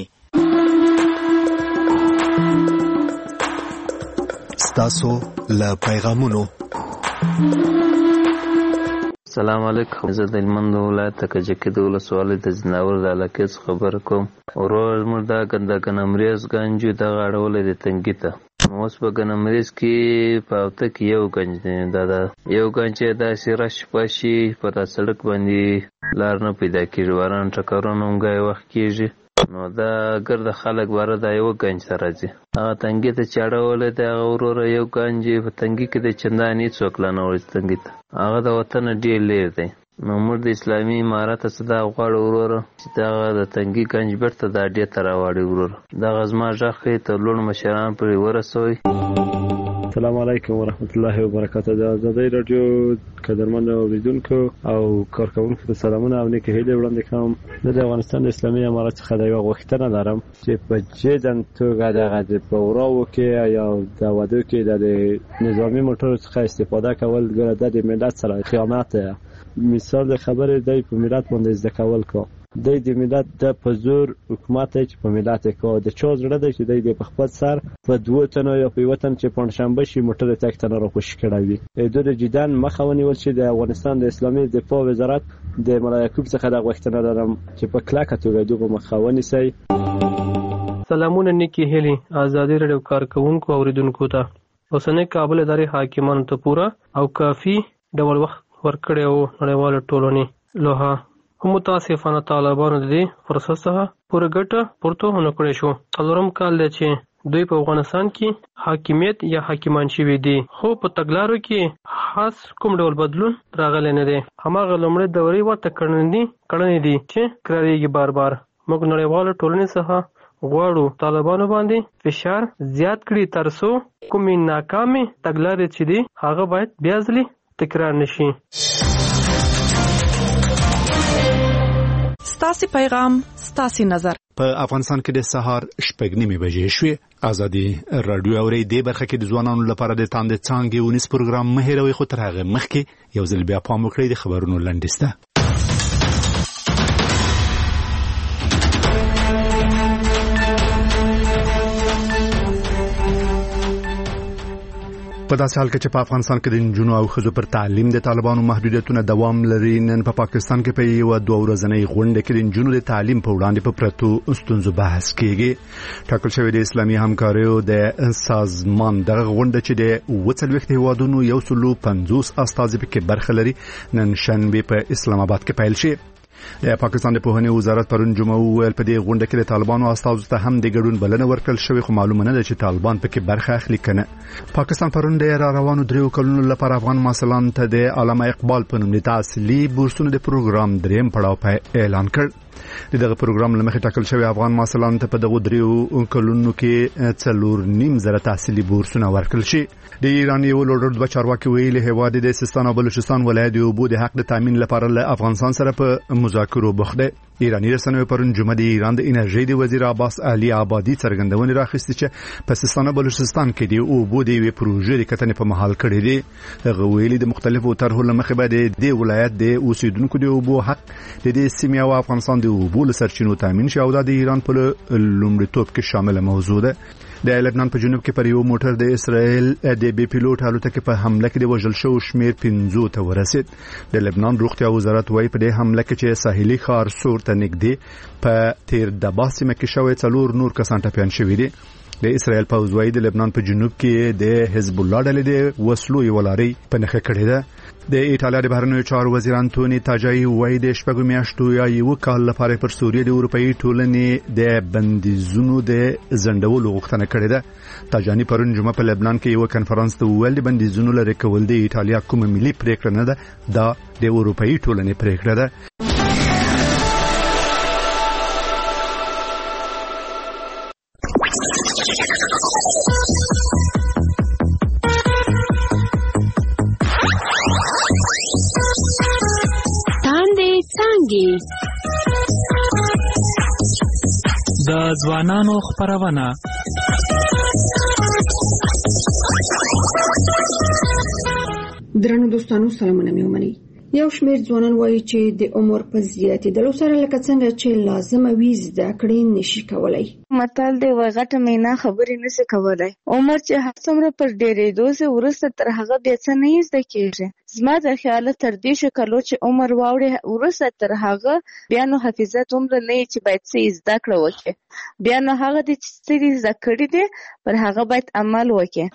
ستاسو له پیغامونو السلام علیکم. زه د هلمند ولایت کجکي د ولسوالۍ د ځناور د علاقې څخه خبره کوم. ورور زموږ دا د ګنمریز ګنج دغه اړولی دی تنګي ته. اوس په ګنمریز کې په هفته کې یو ګنج دی. دا یو ګنج چې داسې رش پشي په دا سړک باندې لار نه پیدا کېږي. باران ټکرونه هم ګای وخت کېږي نو دا ګرده خلک باره دا یو ګنج ته راځي. هغه تنګي ته چې اړولی دی هغه وروره یو ګنج په تنګي کې د چندانې هېڅوک لا نه وړي تنګي ته. هغه د وطنه ډېر لیر دی. نو موږ د اسلامي امارت څخه دا غواړو وروره چې دغه د تنګي ګنج بېرته دا اډې ته راواړي وروره. دغه زما غږ ښایي تر لوړو مشرانو پورې ورسوئ. السلام علیکم ورحمت الله وبرکاته. د آزادۍ راډیو قدرمنو اوریدونکو او کارکوونکو ته سلامونه او نیکې هیلې وړاندې کوم. زه د افغانستان د اسلامي امارت څخه د یوه غوښتنه لرم چې په جدي توګه دغه په وراو کې یا د ودو کې د نظامي موټرو څخه استفاده کول ګوره د ملت سره خیانت دی. مثال د خبرې دی په ملت باندې زده کول کو د ملت د په زور حکومت چې په ملت کو د چا زړه دی چې د په خپل سر په دوه تنو یا په وطن چې پنځشنبه شي موټر تک تنه را خوش کړوي. د جدان مخاوني ول چې د افغانستان د اسلامي دفاع وزارت د ملایکوب څخه د غوښتنه لرم چې په کلاکه توګه دغه مخاوني سي. سلامونه نیکی هیلي ازادي رادیو کارکونکو اوریدونکو ته اوسنۍ کابل ادارې حاکمانو ته پوره او کافي ډول وخت ورکړی او نړیواله ټولنې لوها هم متاسفانه طالبانو د دې فرصت څخه پوره ګټه پورته ونه کړی شو. څلورم کال دی چې دوی په افغانستان کې حاکمیت یا حاکمان شوي دي، خو په تګلارو کې خاص کوم ډول بدلون راغلی نه دی. هماغه لومړۍ دورې ورته کړنې دي چې تکرارېږي بار بار. موږ نړیواله ټولنې څخه غواړو طالبانو باندې فشار زیات کړي ترڅو کومې ناکامې تګلارې چې دي هغه باید بیا ځلې تکرار نشي. ستاسو پیغام ستاسو نظر. په افغانستان کې د سهار 8:30 بجې شوې. ازادي رادیو اوري د برخه کې د ځوانانو لپاره د تاند څانګې ونیس پروګرام مهیروي خو تر هغه مخکې یو ځل بیا پام وکړئ د خبرونو لنډیسته. په داسې حال کې چې په افغانستان کې د نجونو او ښځو پر تعلیم د طالبانو محدودیتونه دوام لري، نن په پاکستان کې په یو 2 ورځنۍ غونډه کې د نجونو د تعلیم په وړاندې په پرتو ستونزو بحث کیږي. ټاکل شوی د اسلامي همکاریو د سازمان دغه غونډه چې د 40 هیوادونو 150 استازي پکې برخه لري نن شنبه په اسلام آباد کې پیل شي. د پاکستان د پوهنې وزارت پرون جمعه ویل په دې غونډه کې د طالبانو استازو ته هم د ګډون بلنه ورکړل شوې، خو معلومه نه ده چې طالبان پکې برخه اخلي کنه. پاکستان پرون د روانو 3 کلونو لپاره افغان محصلانو ته د علامه اقبال په نوم د تحصیلي بورسونو د پروګرام دریم پړاو په اعلان کړ. دغه پروګرام لمخې ټاکل شوی افغان محصلانو ته په دغه 3 کلونو کې 4.5 تحصیلي بورسونه ورکړل شي. د ایران یو لوړ رتبه چارواکي ویلي هیواد د سیستان او بلوچستان ولایت د اوبو د حق د تامین لپاره له افغانستان سره په مذاکرو بوخت دی. ایرانی رسنیو پرون جمعه د ایران د انرژي د وزیر عباس علي آبادي څرګندونه راخسته چې په سیستان او بلوچستان کې د اوبو د وی پروژې د کتنې په محل کړي دي. هغه ویلي د مختلفو طرحو لمخې باندې د ولایت د اوسیدونکو د اوبو حق د دې سیمې او افغانستان د اوبو سرچینو تامین شي او د ایران په لومړیتوب کې شامل موضوع ده. د لبنان په جنوب کې پر یو موټر د اسرائیل د بي پیلوټ الوتکې په حمله کې د وژل شو شمیر 15 ته ورسید. د لبنان روغتیا وزارت وايي په دې حمله کې چې ساحلي ښار سور ته نږدې په تیر دبا سیمه کې شوی 4 نور کسان ټپيان شوي دي. د اسرائیل پوځ وايي د لبنان په جنوب کې د حزب الله ډلې د وسلو یو لاري په نخښه کړې ده. د ایټالیا د بهرنیو چارو وزیر انټونی تاجای وايي د شپږو میاشتو یا یو کال لپاره پر سوریه د اروپאי ټولنې د بندیزونو د زندولو غوښتنه کړې ده. تاجانی پرون جمعه په لبنان کې یو کانفرنس ته ویل د بندیزونو لري کول د ایټالیا کومه ملي پریکړه نه ده، دا د اروپאי ټولنې پریکړه ده. د ځوانانو خبرونه درنو دوستانو سلامونه مې ومنئ. یو شمېر ځوانان وایي چې د عمر په زیاتېدلو سره لکه څنګه چې لازمه وي زده کړې نشي کولای. متل دی وایي غټه مینا خبرې نشي کولای. عمر چې هر څومره پر ډېرېدو سه وروسته تر هغه بیا څه نه زده کېږي. زما د خیاله تر دې شکلو چې عمر واوړي وروسته تر هغه بیا نو حافظه دومره نه چې باید څه زده کړه وکړي. بیا نو هغه د چې زده کړي دي پر هغه باید عمل وکړي.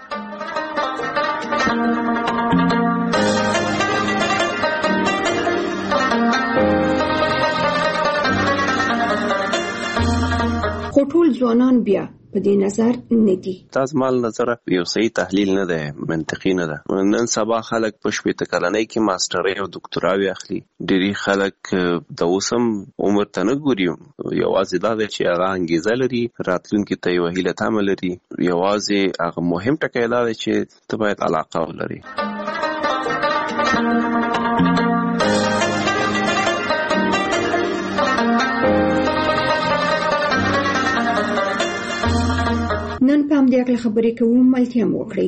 خو ټول ځوانان بیا په دې نظر نه دي. تاسو مال نظر یو صحیح تحلیل نه ده، منطقي نه ده. نن سبا خلک په شپږ کلنۍ کې ماسترۍ او دکتراوي اخلي. ډېری خلک د اوسم عمر ته نه ګوري، یوازې دا چې هغه انګیزه لري، راتلونکي ته یو هیله تمه لري. یوازې هغه مهم ټکی دا دی چې ته باید علاقه ولري. نن په همدې اړه خبرې کوو، ملتیا مو وکړئ.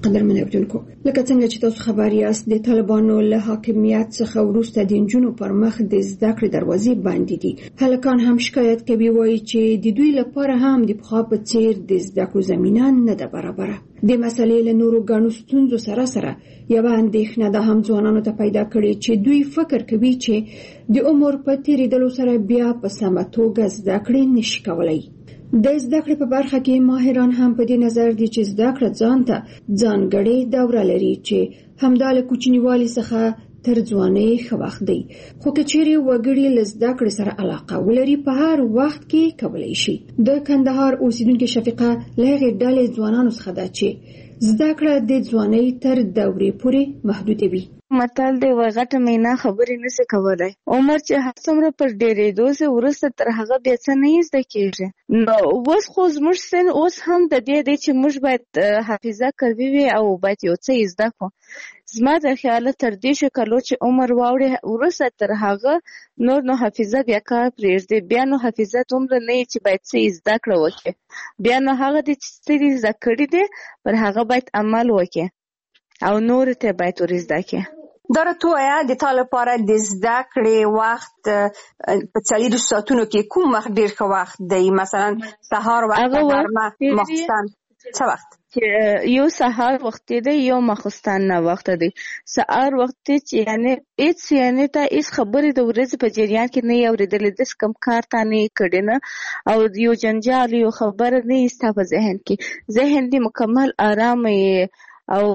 قدرمن اوریدونکو لکه څنګه چې تاسو خبر یاست د طالبانو له حاکمیت څخه وروسته د نجونو پر مخ د زده کړې دروازې بندې دي. هلکان هم شکایت کوي وایي چې د دوی لپاره هم د پخوا په څیر د زده کړو زمینه نه ده برابره. د مسلې له نورو ګڼو ستونزو سره یوه اندېښنه ده هم ځوانانو ته پیدا کړې چې دوی فکر کوي چې د عمر په تېرېدلو سره بیا په سمه توګه زده کړې نشي کولی. د زده کړې په برخه کې ماهران هم په دې نظر دي چې زده کړه ځان ته ځانګړې دوره لري چې همدا له کوچنیوالي څخه تر ځوانۍ ښه وخت دی. خو که چیرې وګړي له زده کړې سره علاقه ولري په هر وخت کې کولی شي. د کندهار اوسیدونکې شفیقه له هغې ډلې ځوانانو څخه ده چې زده کړه د ځوانۍ تر دورې پورې محدوده وي. متل دی وای غټه مینا خبرې نشي کولای. عمر چې هر څومره پر ډېرېدو سه ورسته تر هغه بیا څه نه زده کېږي. نو اوس خو زموږ سن اوس هم د دې دی چې موږ باید حافظه قوي وي او باید یو څه زده کړو. زما د خیاله تر دې چې کلو چې عمر واوړي ورسته تر هغه نور نو حافظه بیا کار پرېږدي. بیا نو حافظه دومره نه چې باید څه زده کړو وکړي. بیا نو هغه د چې زده کړي دي پر هغه باید عمل وکړي او نور ته باید ورزده کړي. دا راته وایه د تا لپاره د زده کړې وخت په 40 ساعتونو کې کوم وخت ډېر ښه وخت دی؟ مثلا سهار وخت، غرمه، ماخوستن، څه وخت؟ یو سهار وخت دی یو ماخوستن نه وخت دی. سهار وخت چې یعنی ته هیڅ خبرې د ورځې په جریان کې نه اورېدلې، داس کم کار ته نه کړی نه او یو جنجال یو خبره نه ستا په ذهن کې. ذهن دې مکمل آرام او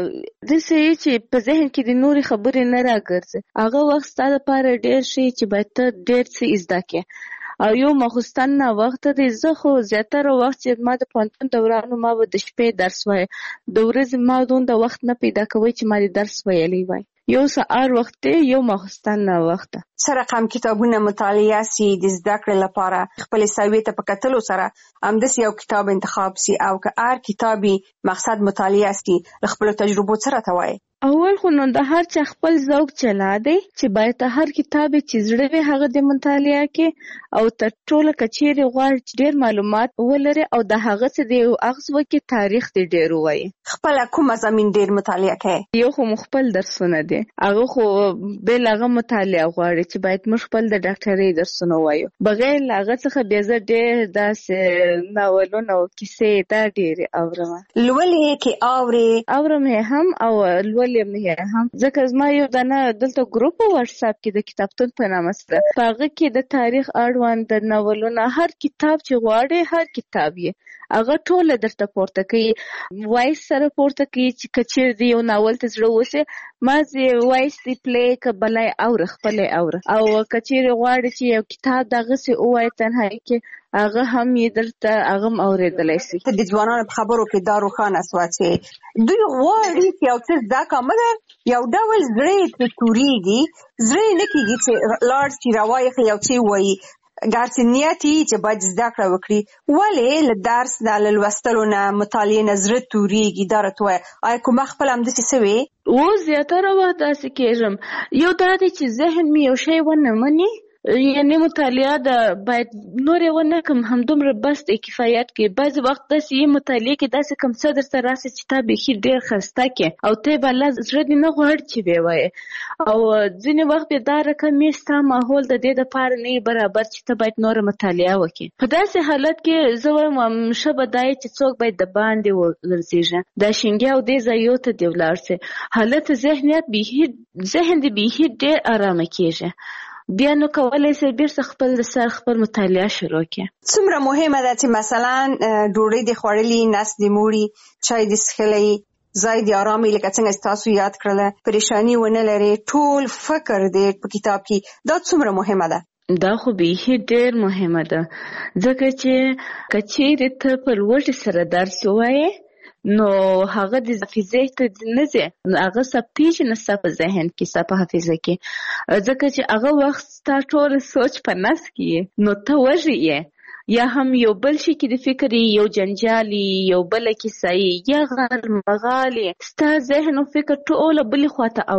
داسې چې په ذهن کې د نورې خبرې نه راګرځي. هغه وخت ستا لپاره ډېر شي چې باید ته ډېر څه زده کړې. او یو ماخوستن نه وخت دی. زه خو زیاتره وخت چې ما د پوهنتون دورانو ما به د شپې درس وایه، د ورځې ما دومره وخت نه پیدا کوي چې ما د درس ویلی وای. یو سهار وخت دی یو ماخوستن نه وخت. څه رقم کتابونه مطالعه سي د زده کړې لپاره؟ خپلې سویې ته په کتلو سره همداسې یو کتاب انتخاب سي او که هر کتابي مقصد مطالعه سي له خپلو تجربو څه راته وایي؟ اول خو نو د هر چا خپل ذوق چلا دی چې باید هر کتاب چې زړه وي هغه د مطالعه کې او تر ټولو کچېرې غواړي چې ډېر معلومات ولري او د هغه څه د اغز وکړي تاریخ دې ډېر ووایي. خپله کوم مضامین ډېر مطالعه کوي؟ یو خو خپل درسونه دي، هغه خو بېل هغه مطالعه غواړي چې باید موږ خپل د ډاکټرۍ درسونه ووایو. بغیر له هغه څخه بیا زه ډېر داسې ناولونه او کیسې دا ډېرې اورم. لولې کې اورم هم او لولې هم ځکه زما یو دانه دلته ګروپ په واتساپ کې د کتابتون په نامه سره په هغه کې د تاریخ اړوند د ناولونه هر کتاب چې غواړي هر کتاب یې هغه ټول درته پورته کوي، وایس سره پورته کوي چې کچیر دی یو ناول ته زړه وسه ما زی وایس دی پلی کبلای او خپلې او کچیر غواړي چې یو کتاب دغه سي اوای تنهایی کې هغه هم یې درته هغه اوریدلای شي. د ځوانانو په خبرو کې دا روښانه سوه چې دوی غواړي چې یو څه زده کړي مګر یو ډول زړه یې تورېږي، زړه نه کېږي چې لاړ شي راوایي یو څه وایي. ګرڅې نیت یې چې باید زده کړه وکړي، ولې له درس نه له لوستلو نه مطالعې نه زړه تورېږي؟ دا راته وایه. آیا کومه خپله همداسې سوې؟ اوس زیاتره وخت داسې کېږم. یو دا دی چې ذهن مې یو شی ونه مني، یعنې مطالعه ده باید نورې ونه کړم همدومره بس د کفایت کې. بعضې وخت داسې یې مطالعې کې داسې کوم څه درته راسي چې تا بیخي ډېر ښایسته کې او ته یې به الله زړه دې نه غواړي چې ویې وایې. او ځینې وخت بیا دا رقم یې ستا ماحول د دې دپاره نه یې برابر چې ته باید نوره مطالعه وکړې. په داسې حالت کې زه وایم ښه به دا یې چې څوک باید د باندې وګرځېږي، دا شینګې او دې ځایو ته دې ولاړ سي. حالت ذهن دې بیخي ډېر ارامه کېږي. بیا نو کولی شي بیرته خپل مطالعه شروع کړي. څومره مهمه ده چې مثلا ډوډۍ دې خوړلي، نس دې موړي، چای دې څښلی، ځای دې ارامي لکه څنګه ستاسو یاد کړله، پریشاني ونه لري، ټول فکر دې په کتاب کې. دا څومره مهمه ده؟ دا خو بیخي ډېر مهمه ده ځکه چې که چیرې ته په لوږې سره درس ووایې نو هغه د حافظې ته نه ځي، هغه ثبتېږي نه ستا په ذهن کې ستا په حافظه کې، ځکه چې هغه وخت ستا ټول سوچ په نس کې نو ته وږی یې. یا هم یو بل شي کې د فکر یو جنجالي، یو بله کیسه یا غل مغالي، ستا ذهن او فکر ټوله بلې خواته اوړي.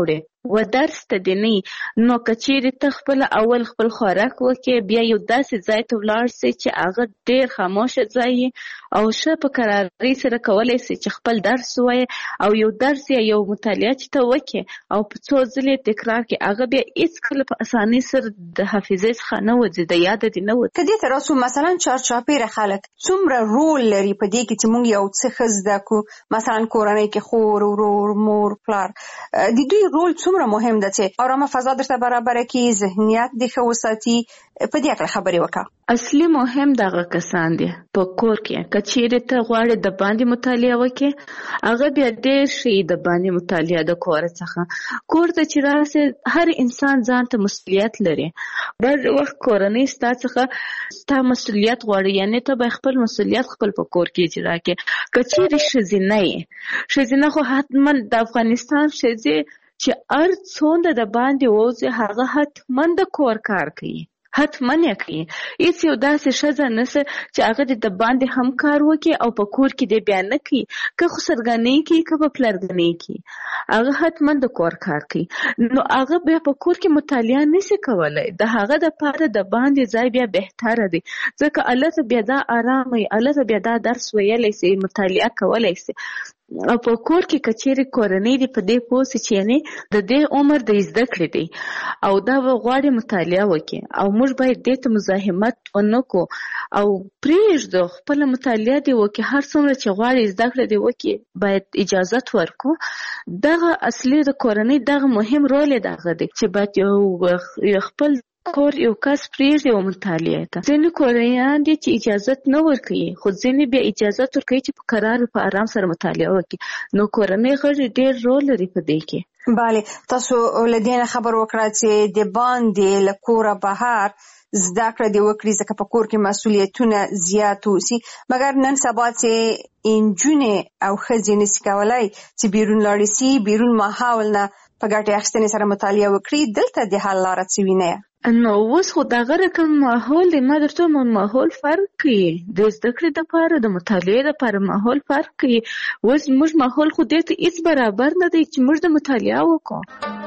و درس ته دی نه نو که چیرې ته خپله اول خپل خوراک وکړې بیا یو داسې ځای ته ولاړ سې چې هغه ډېر خاموشه ځای او ښه په قرارۍ سره کولی سې چې خپل درس ووایې او یو درس یا یو مطالعه چې ته وکړې او په څو ځلې تکرار کړې هغه بیا هېڅکله په اسانۍ سره د حافظې څخه نه وځي د یاده دې نه وځي. که دې ته راسو مثلا چارچاپېره خلک څومره رول لري په دې کې چې موږ یو څه ښه زده کړو، مثلا کورنۍ کې خور، ورور، مور، پلار، د دوی رول څومره مهم ده چې ارامه فضا درته برابره کړي، ذهنیت دې ښه وساتي؟ په دې هکله خبرې وکړه. اصلي مهم دغه کسان دي په کور کې. که چیرې ته غواړې د باندې مطالعه وکړې هغه بیا ډېر ښه د باندې مطالعه د کور څخه. کور ته چې راسې هر انسان ځان ته مسؤلیت لري. بعضې وخت کورنۍ ستا څخه ستا مسؤلیت غواړي، یعنې ته به خپل مسؤلیت خپل په کور کې اجرا کړې. که چیرې ښځینه یې، ښځینه خو حتما د افغانستان ښځې چې هر څومره د باندې ووځي هغه حتما د کور کار کوي، حتما یې کوي. هیڅ یو داسې ښځه نشته چې هغه دې د باندې هم کار وکړي او په کور کې دې بیا نه کوي. که خسرګنۍ کوي که په پلرګنۍ کوي هغه حتما د کور کار کوي. نو هغه بیا په کور کې مطالعه نشي کولی. د هغه دپاره د باندې ځای بیا بهتره دی، ځکه الله ته بیا دا ارام وي، الله ته بیا دا درس ویلی سي، مطالعه کولی سي. او په کور کې که چیرې کورنۍ دې په دې پوه سي چې یعنې د دې عمر د زده کړې دی او دا به غواړي مطالعه وکړي او موږ باید دې ته مزاحمت ونه کړو او پرېږدو خپله مطالعه دې وکړي. هر څومره چې غواړي زده کړه دې وکړي باید اجازت ورکړو. دغه اصلي د کورنۍ دغه مهم رول یې دغه دی چې باید یو خپل کور یو کس پرېږدي او مطالعه ته. ځینې کورنیان دي چې اجازت نه ورکوي، خو ځینې بیا اجازت ورکوي چې په قرار په آرام سره مطالعه وکړي. نو کورنۍ غړي ډېر رول لري په دې کې. بله، تاسو له دې نه خبر وکړه چې د باندې له کوره بهر زده کړه دې وکړي ځکه په کور کې مسؤلیتونه زیات اوسي. مګر نن سبا چې نجونې او ښځې نشي کولی چې بیرون لاړې سي، بیرون ماحول نه په ګټې اخیستنې سره مطالعه وکړي، دلته د حل لاره څه وینئ؟ نو اوس خو دغه رقم ماحول دی. ما درته ماحول فرق کوي، د زده کړې دپاره د مطالعې دپاره ماحول فرق کوي. اوس موږ ماحول خو دې ته هېڅ برابر نه دی چې موږ د مطالعه وکړو.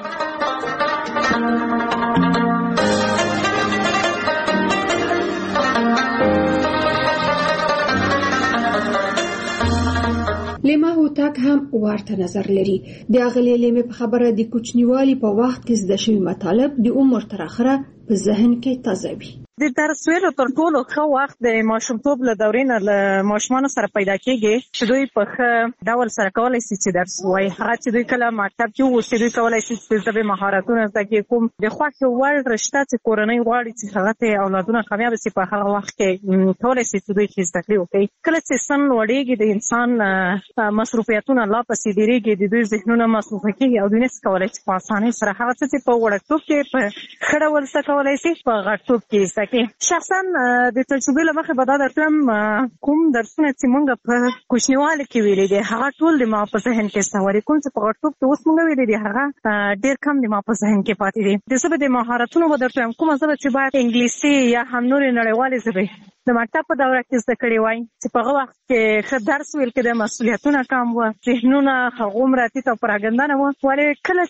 لیما هوتک هم ورته نظر لري. د اغلې لیمې په خبره د کوچنیوالي په وخت کې زده شوي مطالب د عمر تر اخره په ذهن کې تازه وي. د درس ویلو تر ټولو ښه وخت د ماشومتوب له دورې نه له ماشومانو سره پیدا کېږي چې دوی په ښه ډول سره کولی شي چې درس ووایي. هغه چې دوی کله مکتب کې اوسي دوی کولی شي چې د ژبې مهارتونه زده کړي. کوم د خوښې وړ رشته چې کورنۍ غواړي چې هغه ته اولادونه کامیابه شي په هغه وخت کې کولی شي چې دوی چې زده کړې وکړي. کله چې سن لوړېږي د انسان مصروفیتونه لا پسې ډېرېږي، د دوی ذهنونه مصروفه کېږي او دوی نشي کولی چې په اسانۍ سره هغه څه چې په وړکتوب کې په ښه ډول زده کولی شي په غټتوب کې زده کړي. شخصا د تجربې له مخې به دا درتلم کوم درسونه چې موږ په کوچنیوالي کې ویلي دي هغه ټول د ما په ذهن کې سواري. کوم چې په غټتوب کې اوس موږ ویلي دي هغه ډېر کم د ما په ذهن کې پاتې دي. د ژبې د مهارتونو به درتلم کومه ژبه چې باید انګلیسي یا هم نورې نړیوالې ژبې د مکتب په دوره کې زده کړې وای چې په هغه وخت کې ښه درس ویل کېده، مسؤلیتونه کم وه، ذهنونه هغومره ټیټ او پراګنده نه وه. ولې کله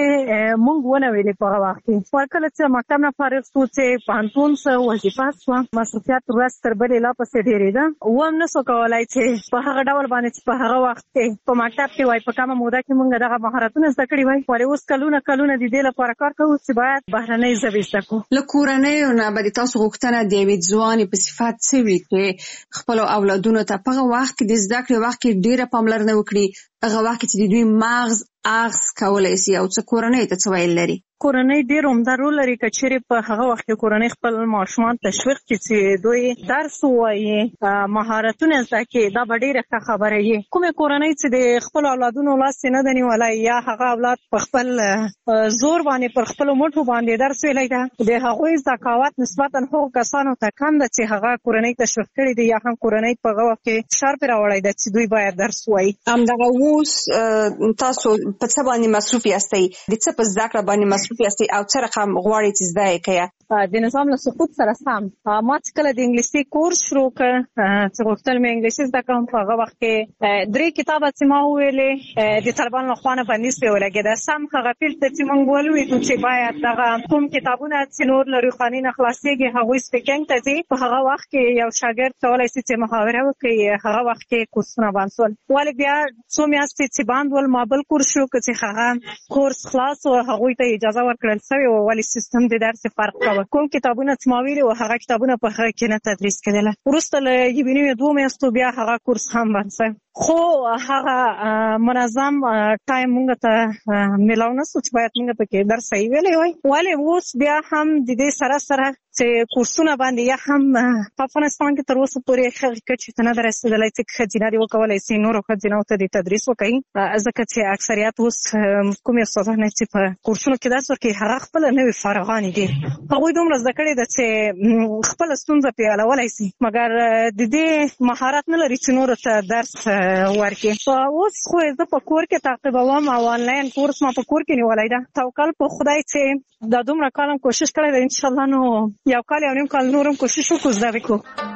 چې موږ ونه ویلې په هغه وخت کې، کله چې مکتب نه فارغ شو چې پوهنتون څه وظیفه شوه، مصروفیت ورځ تر بلې لا پسې ډېرېده، وهم نه شو کولی چې په هغه ډول باندې چې په هغه وخت کې په مکتب کې وای په کمه موده کې موږ دغه مهارتونه زده کړي وای. ولې اوس کلونه د دې لپاره کار کوو چې باید بهرنۍ ژبې زده کړو. له کورنیو نه به د تاسو غوښتنه د یوې ځوانې په صفت څه وي چې خپلو اولادونو ته په هغه وخت کې د زده کړې وخت کې ډېره پاملرنه وکړي، هغه وخت کې چې د دوی مغز اغز کولی شي او څه کورنۍ ته څه ویل لري؟ کورنۍ ډېر عمده رول لري. که چیرې په هغه وخت کې کورنۍ خپل ماشومان تشویق کړي چې دوی درس ووایي، مهارتونه زده کړي، دا به ډېره ښه خبره وي. کومې کورنۍ چې د خپلو اولادونو لاس یې نه ده نیولی یا هغه اولاد په خپل زور باندې پر خپلو مټو باندې درس ویلی ده، د هغوی ذکاوت نسبتا هغو کسانو ته کم ده چې هغه کورنۍ تشویق کړي دي یا هم کورنۍ په هغه وخت کې فشار پرې راوړی ده چې دوی باید درس ووایي. همدغه اوس تاسو په څه باندې مصروف یاستئ د څه په زده کړه باندې مصروف یاستئ او څه رقم غواړئ چې زده یې کړئ د نظام له سقوط سره سم ما چې کله د انګلیسي کورس شروع کړ چې غوښتل مې انګلیسي زده کړم په هغه وخت کې 3 کتابه چې ما ویلې د طالبانو لخوا نه باندې سپی ولګېده سم هغه فیلډ چې موږ ولوېدو چې باید دغه کوم کتابونه چې نور له روخاني نه خلاصېږي هغوی سپیکینګ ته ځي په هغه وخت کې یو شاګرد کولی شي چې محاوره وکړي هغه وخت کې کورسونه بند شول ولې بیا څو میاشتې چې بند ول ما بل کورس شروع کړ چې هغه کورس خلاص و هغوی ته اجازه ورکړل شوې وه ولې سیستم د درس فرق کوه کوم کتابونه چې ما ویلي وو هغه کتابونه په هغه کې نه تدریس کېدله وروسته له یوې نیمې 2 میاشتو بیا هغه کورس هم بند شو خو هغه منظم ټایم موږ ته میلاو نه شو چې باید موږ پکې درس صحیح ویلی وای ولې اوس بیا هم د دې سره چې کورسونه باندې یا هم په افغانستان کې تر اوسه پورې هغه کچې ته نه ده رسېدلی چې ښځینه دې وکولی شي نورو ښځینو ته دې تدریس وکړي ځکه چې اکثریت اوس کومې استادانې چې په کورسونو کې درس ورکوي هغه خپله نوې فارغانې دي هغوی دومره زده کړې ده چې خپله ستونزه پرې حلولی شي مګر د دې مهارت نه لري چې نورو ته درس ورکړي اوس خو زه په کور کې تعقیبوم او آنلاین کورس ما په کور کې نیولی ده توکل په خدای چې دا دومره کال هم کوشش کړی ده انشاءالله نو یو کال یو نیم کال نورم کوشش وکړو زده وکړو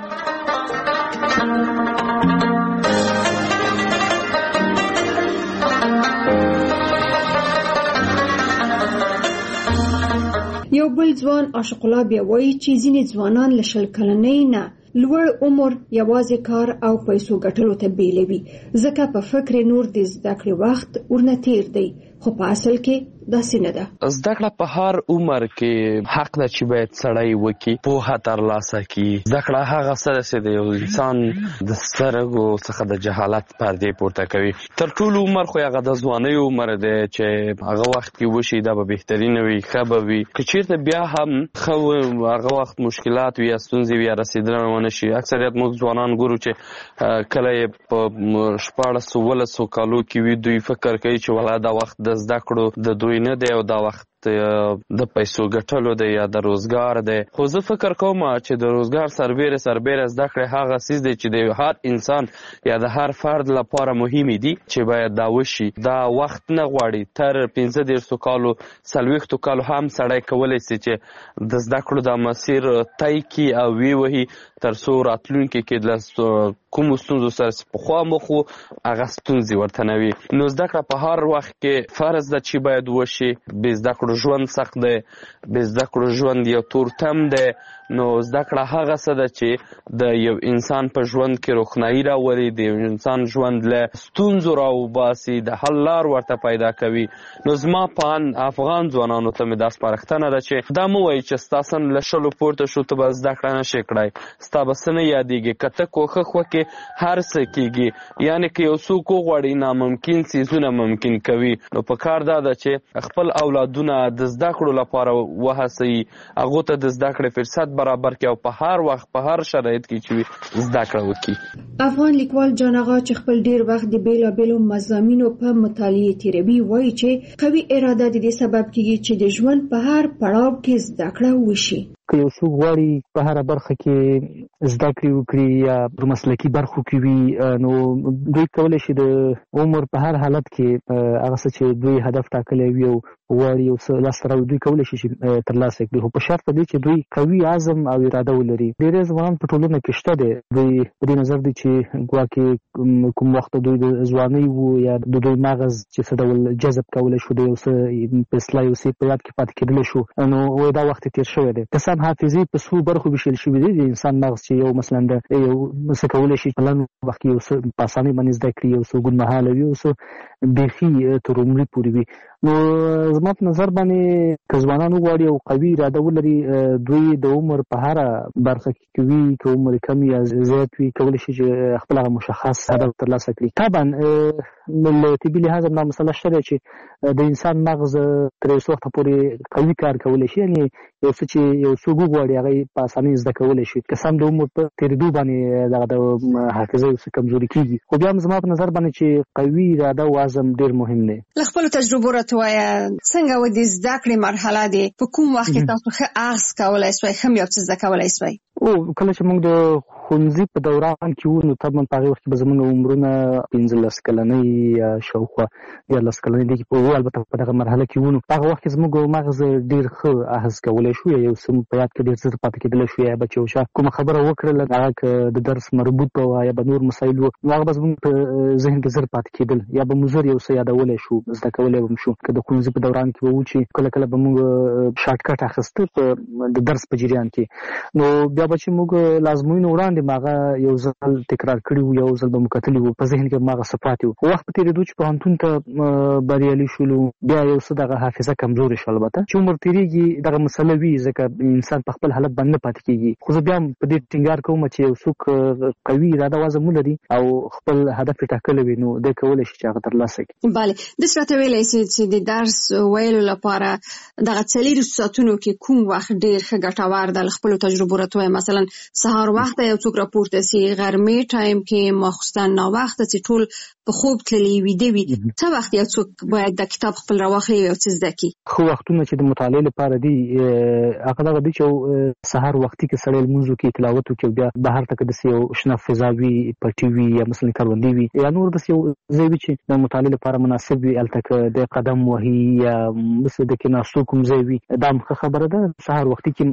یو بل ځوان عاشق الله بیا وایي چې ځینې ځوانان له 20 کلنۍ نه لوړ عمر یوازې کار او پیسو ګټلو ته بیلوي ځکه په فکر نور د زده کړې وخت ورنه تیر دی خو په اصل کې داسې نه ده زده کړه په هر عمر کې حق ده چې باید سړی وکړي پوهه ترلاسه کړي زده کړه هغه څه ده چې د یو انسان د سترګو څخه د جهالت پردې پورته کوي تر ټولو عمر خو هغه د ځوانۍ عمر دی چې هغه وخت کې وشي دا به بهترینه وي ښه به وي که چېرته بیا هم ښه هغه وخت مشکلات وي یا ستونزې وي یا رسېدنه ونه شي اکثریت موږ ځوانان ګورو چې کله یې په 1400 کالو کې وي دوی فکر کوي چې ولا دا وخت د زده کړو د دوی نه دی او دا وخت د پیسو ګټلو دی یا د روزګار دی خو زه فکر کوم چې د روزګار سربیره زده کړې هغه څیز دی چې د هر انسان یا د هر فرد لپاره مهمې دي چې باید دا وشي دا وخت نه غواړي تر 15 کالو 40 کالو هم سړی کولی شي چې د زده کړو د مسیر طی کړي او ووهي تر څو راتلونکي کې له کومو ستونزو سره پخوا مخ وو هغه ستونزې ورته نه وي نو زده کړه په هر وخت کې فرض ده چې باید وشي بې زده کړو ژوند سخت دی بې زده کړو ژوند یو تورتم دی نو زده کړه هغه څه ده چې د یو انسان په ژوند کې روښنایي راولي د یو انسان ژوند له ستونزو راوباسي د حل لار ورته پیدا کوي نو زما په افغان ځوانانو ته مې دا سپارښتنه ده چې دا مه وایي چې ستا سن له 20 پورته شو ته به زده کړه نشې کړی ستا به څه نه یادېږي که ته کوښښ وکړې هر څه کېږي یعنې که یو څوک وغواړي ناممکن څیزونه ممکن کوي نو په کار دا ده چې خپل اولادونه د زده کړو لپاره وهڅوي هغو ته د زده کړې فرصت برابر کړي او په هر وخت په هر شرایط کې چې زده کړه وکړي افغان لیکوال جان اغا چې خپل ډیر وخت د بیلابیلو مضامینو په مطالعې تیروي وایي چې قوي اراده د دې سبب کیږي چې د ژوند په هر پړاو کې زده کړه وشي که یو څوک غواړي په هره برخه کې زده کړې وکړي یا په مسلکي برخو کې وي نو دوی کولی شي د عمر په هر حالت کې هغه څه چې دوی هدف ټاکلی وي او غواړي یو څه لاسته راوړي دوی کولی شي چې ترلاسه کړي خو په شرط په دې چې دوی قوي عزم او اراده ولري ډېری ځوانان په ټولنه کې شته دی دوی په دې نظر دی چې ګواکې کوم وخت دوی د ځوانۍ وو یا د دوی مغز چې څه ډول جذب کولی شو د یو څه په اصطلاح یو څه په یاد کې پاتې کېدلی شو نو دا وخت تېر شوی دی حافظې په څو برخو ویشل شوي دي د انسان مغز چې یو مثلا د یو څه کولی شي په لنډ وخت کې یو څه په اسانۍ باندې زده کړي یو څه اوږدمهاله وي یو څه بیخي تر عمري پورې وي نو زما په نظر باندې که ځوانان وغواړي او قوي اراده ولري دوی د عمر په هره برخه کې وي که عمر کم یا زیات وي کولی شي چې خپل هغه مشخص هدف ترلاسه کړي طبعا له طبي لحاظه دا مسله شته ده چې د انسان مغز تر اوسه وخته پورې قوي کار کولی شي یعنې یو څه چې یو څوک وغواړي هغه په اسانۍ زده کولی شي که سم د عمر په تېرېدو باندې دغه د حافظه یو څه کمزوري کېږي خو بیا هم زما په نظر باندې چې قوي اراده او عزم ډېر مهم دی له خپلو تجربو راته وایه څنګه و د زده کړې مرحله دی په کوم وخت کې تاسو ښه اخذ کولی سوی ښه یو څه زده کولی سوی کله چې موږ د ښوونځي په دوران کې وو نو طبعا په هغه وخت کې به زموږ عمرونه 15 کلنۍ یا شاوخوا 14 کلنۍ دي په البته په دغه مرحله کې وو. په هغه وخت کې زموږ مغز ډېر ښه احس کولی شو، یو څه په یاد کې ډېر ژر پاتې کېدلی شو، یا به چې یو چا کومه خبره وکړله هغه که د درس مربوط وه یا به نور مسایل وو نو هغه به زموږ په ذهن کې زر پاتې کېدل، یا به مو زر یو څه یادولی شو، زده کولی به مو شو. که د ښوونځي په دوران کې به وو چې کله کله به موږ شارټکټ اخیسته د درس په جریان کې، نو بیا به چې موږ لازموینو وړاندې به هغه یو ځل تکرار کړي وو، یو ځل به مو کتلي وو، په ذهن کې به هغه څه پاتې وو. خو وخت په تېرېدو چې پوهنتون ته بریالي شولو بیا یو څه دغه حافظه کمزورې شوه. البته چې عمر تېرېږي دغه مسله وي، ځکه انسان په خپل حالت باندې نه پاتې کېږي. خو زه بیا هم په دې ټینګار کوم چې یو څوک قوي اراده وازم ولري او خپل هدف یې ټاکلی وي نو دی کولی شي چې هغه ترلاسه کړي. بله، داسې راته ویلی سي چې د درس ویلو لپاره دغه 4 ساعتونو کې کوم وخت ډېر ښه ګټور ده؟ له خپلو تجربو راته وایه، مثلا سهار وخته یو څوک راپورته سي، غرمې ټایم کې، ماخوستن ناوخته چې ټول په خوب تللي ویده وي، څه وخت یو څوک باید د کتاب خپل راواخلي او څه زده کړي؟ ښه وختونه چې د مطالعې لپاره دي هغه دغه دي چې سهار وختي کې سړی لمونځ وکړي، تلاوت وکړي، بیا بهر ته که داسې یو شنه فضا وي، پټي وي یا مثلا کروندې وي یا نور داسې یو ځای وي چې د مطالعې لپاره مناسب وي، هلته که د قدم وهي یا مثل د کېناستو کوم ځای وي، دا هم ښه خبره ده. سهار وختي کې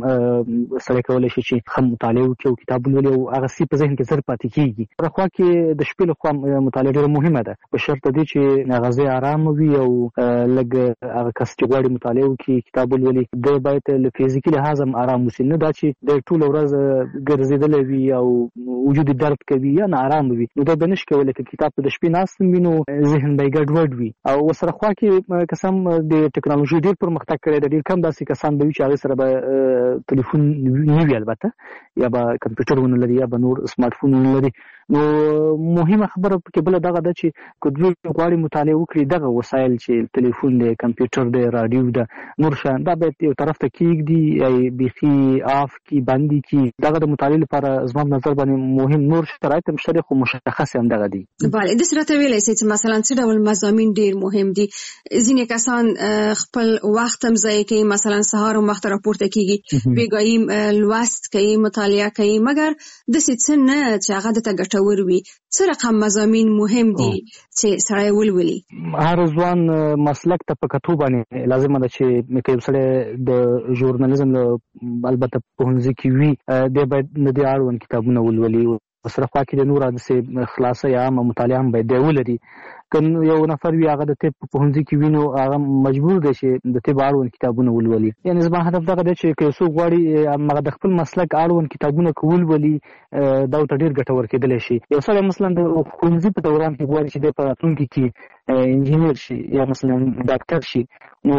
سړی کولی شي چې ښه مطالعه وکړي او کتاب ولولي او هغه څه په ذهن کې زر پاتې کېږي. بله خوا کې د شپې له خوا مطالعه ډېره مهمه ده، په شرط دی چې هغه ځای ارامه وي او لږ هغه کس چې غواړي مطالعه وکړي کتاب ولولي دی باید له فزیکي لحاظ هم ارام اوسي، نه دا چې د ټوله ورځ ګرځېدلی وي او وجود درد کوي یا ناارامه وي نو دی به نشي کولی که کتاب ته د شپې ناست وي نو ذهن به یې ګډوډ وي. او ورسره خوا کې که څه هم د ټکنالوژي ډېر پرمختګ کړی دی، ډېر کم داسې کسان به وي چې هغې سره به تلیفون نه وي البته، یا به کمپیوټر ونه لري یا به نور سمارټ فون ونه لري. نو مهمه خبره پکې بله دغه ده چې که دوی غواړي مطالعه وکړي دغه وسایل چې تلیفون دی، کمپیوټر دی، راډیو ده، نور شیان دا باید یو طرف ته کېږدي یا بیخي آف کړي، بندي کړي. دغه د مطالعې لپاره زما په نظر باندې مهم نور شرایط هم شته خو مشخص هم دغه دي. بله، داسې راته ویلی سئ چې مثلا څه ډول مضامین ډېر مهم دي؟ ځینې کسان خپل وخت هم ضایع کوي، مثلا سهار هم وخته راپورته کېږي، بېګایي لوست کوي، مطالعه کوي، مګر داسې څه نه چې هغه درته ګټور وي. څه رقم مضامین مهم دي چې سړی ولولي؟ هر ځوان مسلک ته په کتو باندې لازمه ده چې یو سړی د ژورنالیزم البته پوهنځي کې وي دی باید د دې اړوند کتابونه ولولي. ورسره خوا کې د نوره داسې خلاصه یا عامه مطالعه هم باید دی ولري. که یو نفر وي هغه د طب په پوهنځي کې وي نو هغه مجبور دی چې د طب اړوند کتابونه ولولي. یعنې زما هدف دغه دی چې که یو څوک غواړي هغه د خپل مسلک اړوند کتابونه که ولولي دا ورته ډېر ګټور کېدلی شي. یو سړی مثلا د ښوونځي په دوران کې غواړي چې دی په راتلونکي کې انجینر شي یا مثلا ډاکټر شي نو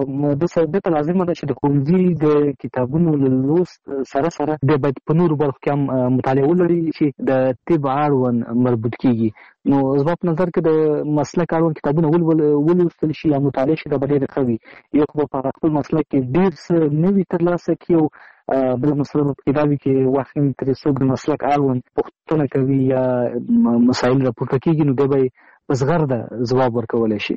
ده ته لازمه ده چې د ښوونځي د کتابونو له لوست سره سره دی باید په نورو برخو کې هم مطالعه ولري چې د طب اړوند مربوط کېږي. نو زما په نظر کې د مسلک اړوند کتابونه ولوستل شي یا مطالعه شي دا به ډېره ښه وي. یو خو به په خپل مسلک کې ډېر څه نوي ترلاسه کړي او بله مسله به پکې دا وي چې وخت ترې څوک د مسلک اړوند پوښتنه کوي یا مسایل راپورته کېږي نو دی به یې په زغرده ځواب ورکولی شي.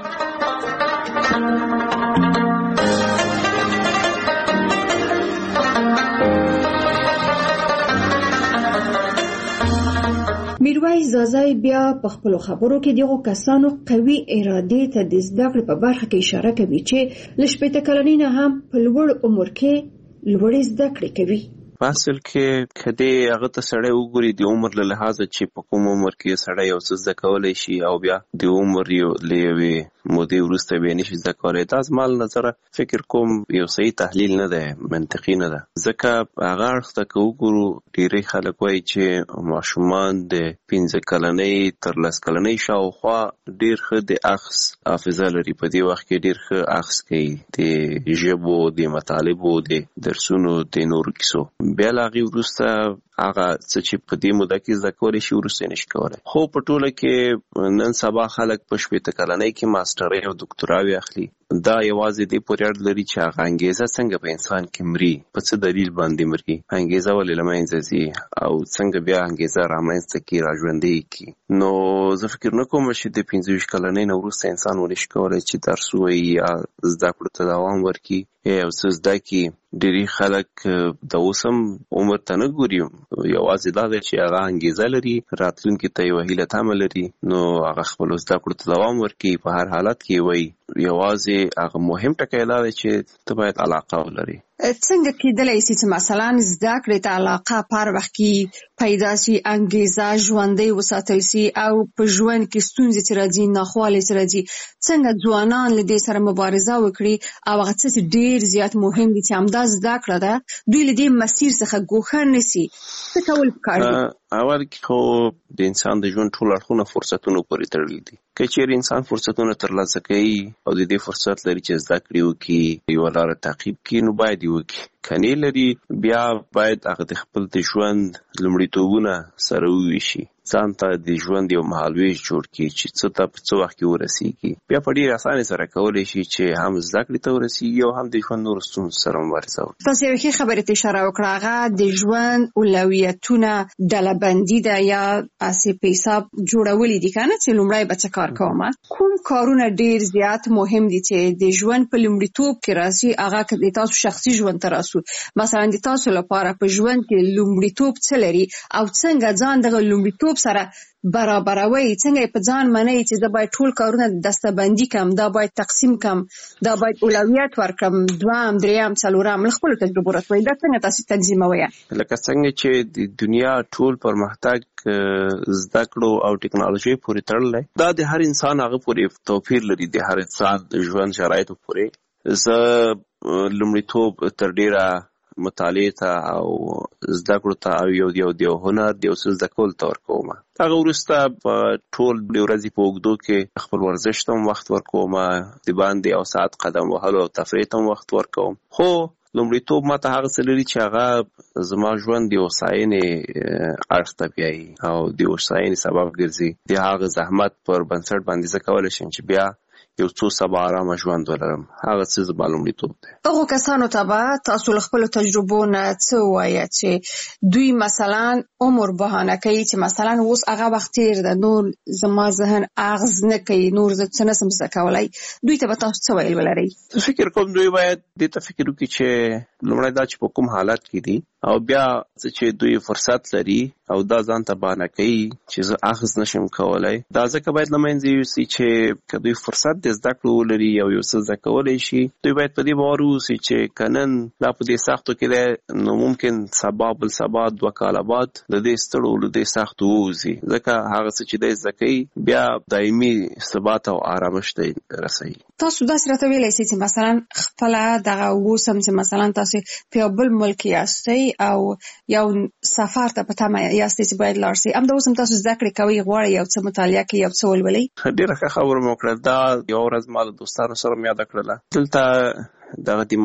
میرویس زازای بیا په خپلو خبرو کې دغو کسانو قوي ارادې ته د زده کړې په برخه کې اشاره کوي چې له 80 کلنۍ نه هم په لوړ عمر کې لوړې زده کړې کوي. په اصل کې کدی هغه ته سړی وګوري د عمر له لحاظه چې په کوم عمر کې سړی یو څه زده کولی شي او بیا د عمر له یوې مودې وروسته بیا نشي زده کولی. دا زما له نظره فکر کوم یو صحیح تحلیل نه دی، منطقي نه ده. ځکه هغه اړخ ته که وګورو ډېری خلک وایي چې ماشومان د 15 کلنۍ تر 10 کلنۍ شاوخوا ډېر ښه د اخذ حافظه لري، په دې وخت کې ډېر ښه اخذ کوي د ژبو، د مطالبو، د درسونو، د نورو کیسو. بیا له هغې وروسته هغه څه چې په دې موده کې زده کولی شي وروسته یې نشي کولی. خو په ټوله کې نن سبا خلک په 80 کلنۍ کې ماسټرۍ او دکتوراوې اخلي. دا یوازې دې پورې اړه لري چې هغه انګیزه څنګه په انسان کې مري، په څه دلیل باندې مري، انګیزه ولې له منځه ځي او څنګه بیا انګیزه رامنځته کړي، راژوندۍ کړي. نو زه فکر نه کوم چې د 15 کلنۍ نه وروسته انسان ونشي کولی چې درس ووایي یا زده کړو ته دوام ورکړي یا یو څه زده کړي. ډېری خلک د اوس هم عمر ته نه ګوري، یوازې دا دی چې هغه انګیزه لري، راتلونکي ته یو هیله تمه لري، نو هغه خپل زده کړو ته دوام ورکړي. په هر حالت کې وایي یوازې هغه مهم ټکی دا دی چې ته باید علاقه ولري. څنګه کېدلی شي چې مثلا زده کړې ته علاقه په هر وخت کې پیدا شي، انګیزه ژوندۍ وساتل شي، او په ژوند کې ستونزې چې راځي، ناخوالې چې راځي، څنګه ځوانان له دې سره مبارزه وکړي او هغه څه چې ډېر زیات مهم دي چې همدا زده کړه ده دوی له دې مسیر څخه ګوښه نه شي؟ څه کول پکار دي؟ اول کې خو د انسان د ژوند ټول اړخونه فرصتونو پورې تړلي دي. که چېرې انسان فرصتونه ترلاسه کوي او د دې فرصت لري چې زده کړې وکړي، یوه لاره تعقیب کړي، نو باید یې وکړي. که نه لري بیا باید هغه د خپل د ژوند لومړیتوبونه سره وویشي، ځان ته د ژوند یو مهالویش جوړ کړي چې څه ته په څه وخت کې ورسېږي. بیا په ډېرې اسانۍ سره کولی شي چې هم زده کړې ته ورسېږي او هم د ژوند نورو ستونزو سره مبارزه وکړي. تاسو یوې ښې خبرې ته اشاره وکړه، هغه د ژوند اولویتونه ډله‌بندي ده یا اسې په حساب جوړولي دي که نه، چې لومړی به څه کار کوم. کوم کارونه ډېر زیات مهم دي چې د ژوند په لومړیتوب کې راځي؟ هغه که د تاسو شخصي ژوند ته راسو، مثلا د تاسو لپاره په ژوند کې لومړیتوب څه لري او څنګه ځان دغه لومړیتوب سره برابروي؟ څنګه په ځان منئ چې زه باید ټول کارونه دسته‌بندي کړم، دا باید تقسیم کړم، دا باید اولویت ورکړم، دویم، دریم، څلورم؟ له خپلو تجربو راته وایئ، دا څنګه تاسو تنظیموئ؟ لکه څنګه چې د دنیا ټول پرمختګ زده کړو او ټکنالوژي پورې تړلی، دا د هر انسان هغه پورې توپیر لري، د هر انسان د ژوند شرایطو پورې. زه لومړیتوب تر ډېره مطالعې ته او زده کړو ته او یو هنر د یو څه زده کولو ته ورکوم. هغه وروسته په ټول د ورځې په اوږدو کې خپل ورزش ته هم وخت ورکوم، د باندې یو ساعت قدم وهلو او تفریح ته هم وخت ورکوم. خو لومړیتوب ماته هغه څه لري چې هغه زما ژوند د هوساینې اړخ ته بیایي او د هوساینې سبب ګرځي. د هغه زحمت پر بنسټ باندې زه کولی شم چې بیا یو څو سبا آرامه ژوند ولرم. هغه څه زما لومړیتوب دی. هغو کسانو ته به تاسو له خپلو تجربو نه څه ووایه چې دوی مثلا عمر بهانه کوي چې مثلا اوس هغه وخت تېر ده، نور زما ذهن اغز نه کوي، نور زه څه نشم زده کولی، دوی ته به تاسو څه ویل ولرئ؟ فکر کوم دوی باید دې ته فکر وکړي چې لومړی دا چې په کوم حالت کې دي، او بیا چې دوی فرصت لري او دا ځان ته بهانه کوي چې زه اخذ نشم کولی، دا ځکه باید له منځه یوسي چې که دوی فرصت د زده کړو ولري او یو څه زده کولی شي، دوی باید په دې باور واوسي چې که نن دا په دې سختو کې دی، نو ممکن سبا بل سبا 2 کاله بعد د دې ستړو له دې سختو ووځي، ځکه هغه څه چې دی زده کوي بیا دایمي ثبات او آرامش ته رسوي. تاسو داسې راته ویلی سئ چې مثلا خپله دغه اوس هم چې مثلا تاسو په یو بل ملک یاستئ او یو سفر ته په تمه یاستئ چې باید لاړ شئ، همدا اوس هم تاسو زده کړې کوئ، غواړئ یو څه مطالعه کړئ، یو څه ولولئ. ډېره ښه خبره مو وکړه. دا یوه ورځ ما له دوستانو سره مې یاده کړله. دلته دغه د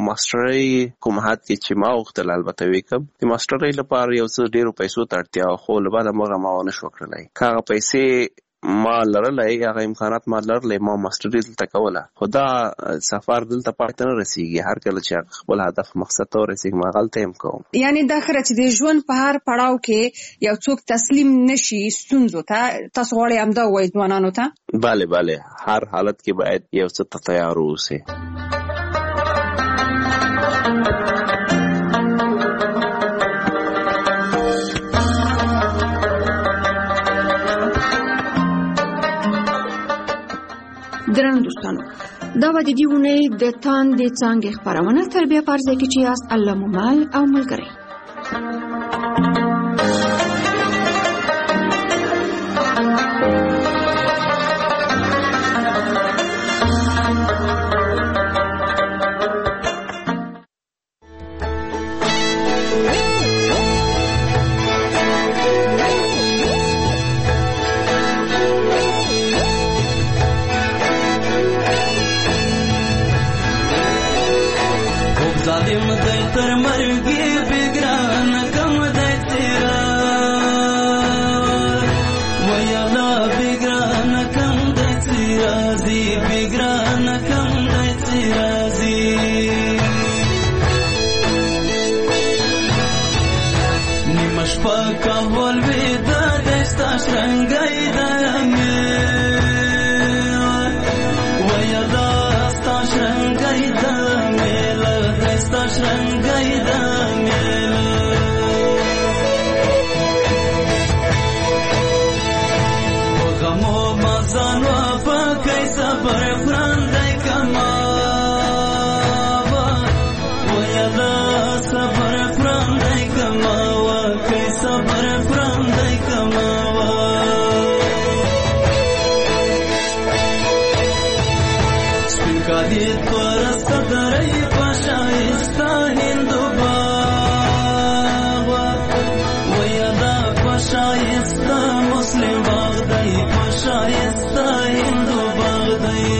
ماسټرۍ کوم حد کې چې ما غوښتل، البته ویې کړم د ماسټرۍ لپاره یو څه ډېرو پیسو ته اړتیا، خو له بعده مغه ما ونه شو کړلی. که هغه پیسې ما لرلی، هغه امکانات ما لرلی، ما ماسټري دلته کوله، خو دا سفر دلته پای ته نه رسېږي. هر کله چې خپل هدف مقصد ته ورسېږم هغلته یم کوم. یعنې دا ښه ده چې د ژوند په هر پړاو کې یو څوک تسلیم نشي ستونزو ته. تاسو غواړئ همدا ووایئ ځوانانو ته؟ بله، هر حالت کې باید یو څه ته تیار واوسئ. درنو دوستانو، دا به د دې اونۍ د تاندې څانګې خپرونه تر بیا په ځای کې چې یاست الله مو مل او ملګری. صبر خراندای کما ویا دا صبر خراندای کما وکي صبر خراندای کما سپکادي پرست درای پشایستا هندو شایسته مسلم باغ دی شایسته هندو باغ دی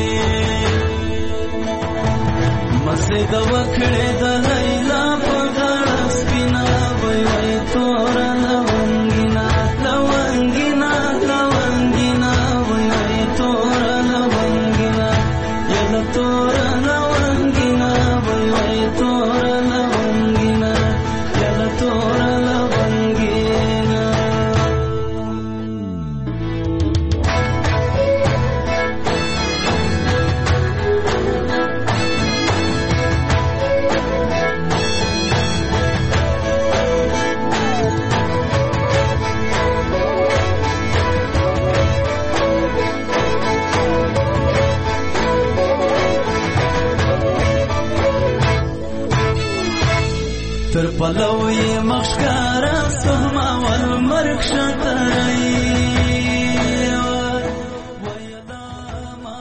مسجد د وکړې د لیلا په غاړه سپینا وای وای تور لونګینا لونګینا لونګینا وای وای تور لونګینا یلا تور لونګینا وای وای تور لونګینا یلا تور تر پلوی مخشکارا سهما والمرک شترئی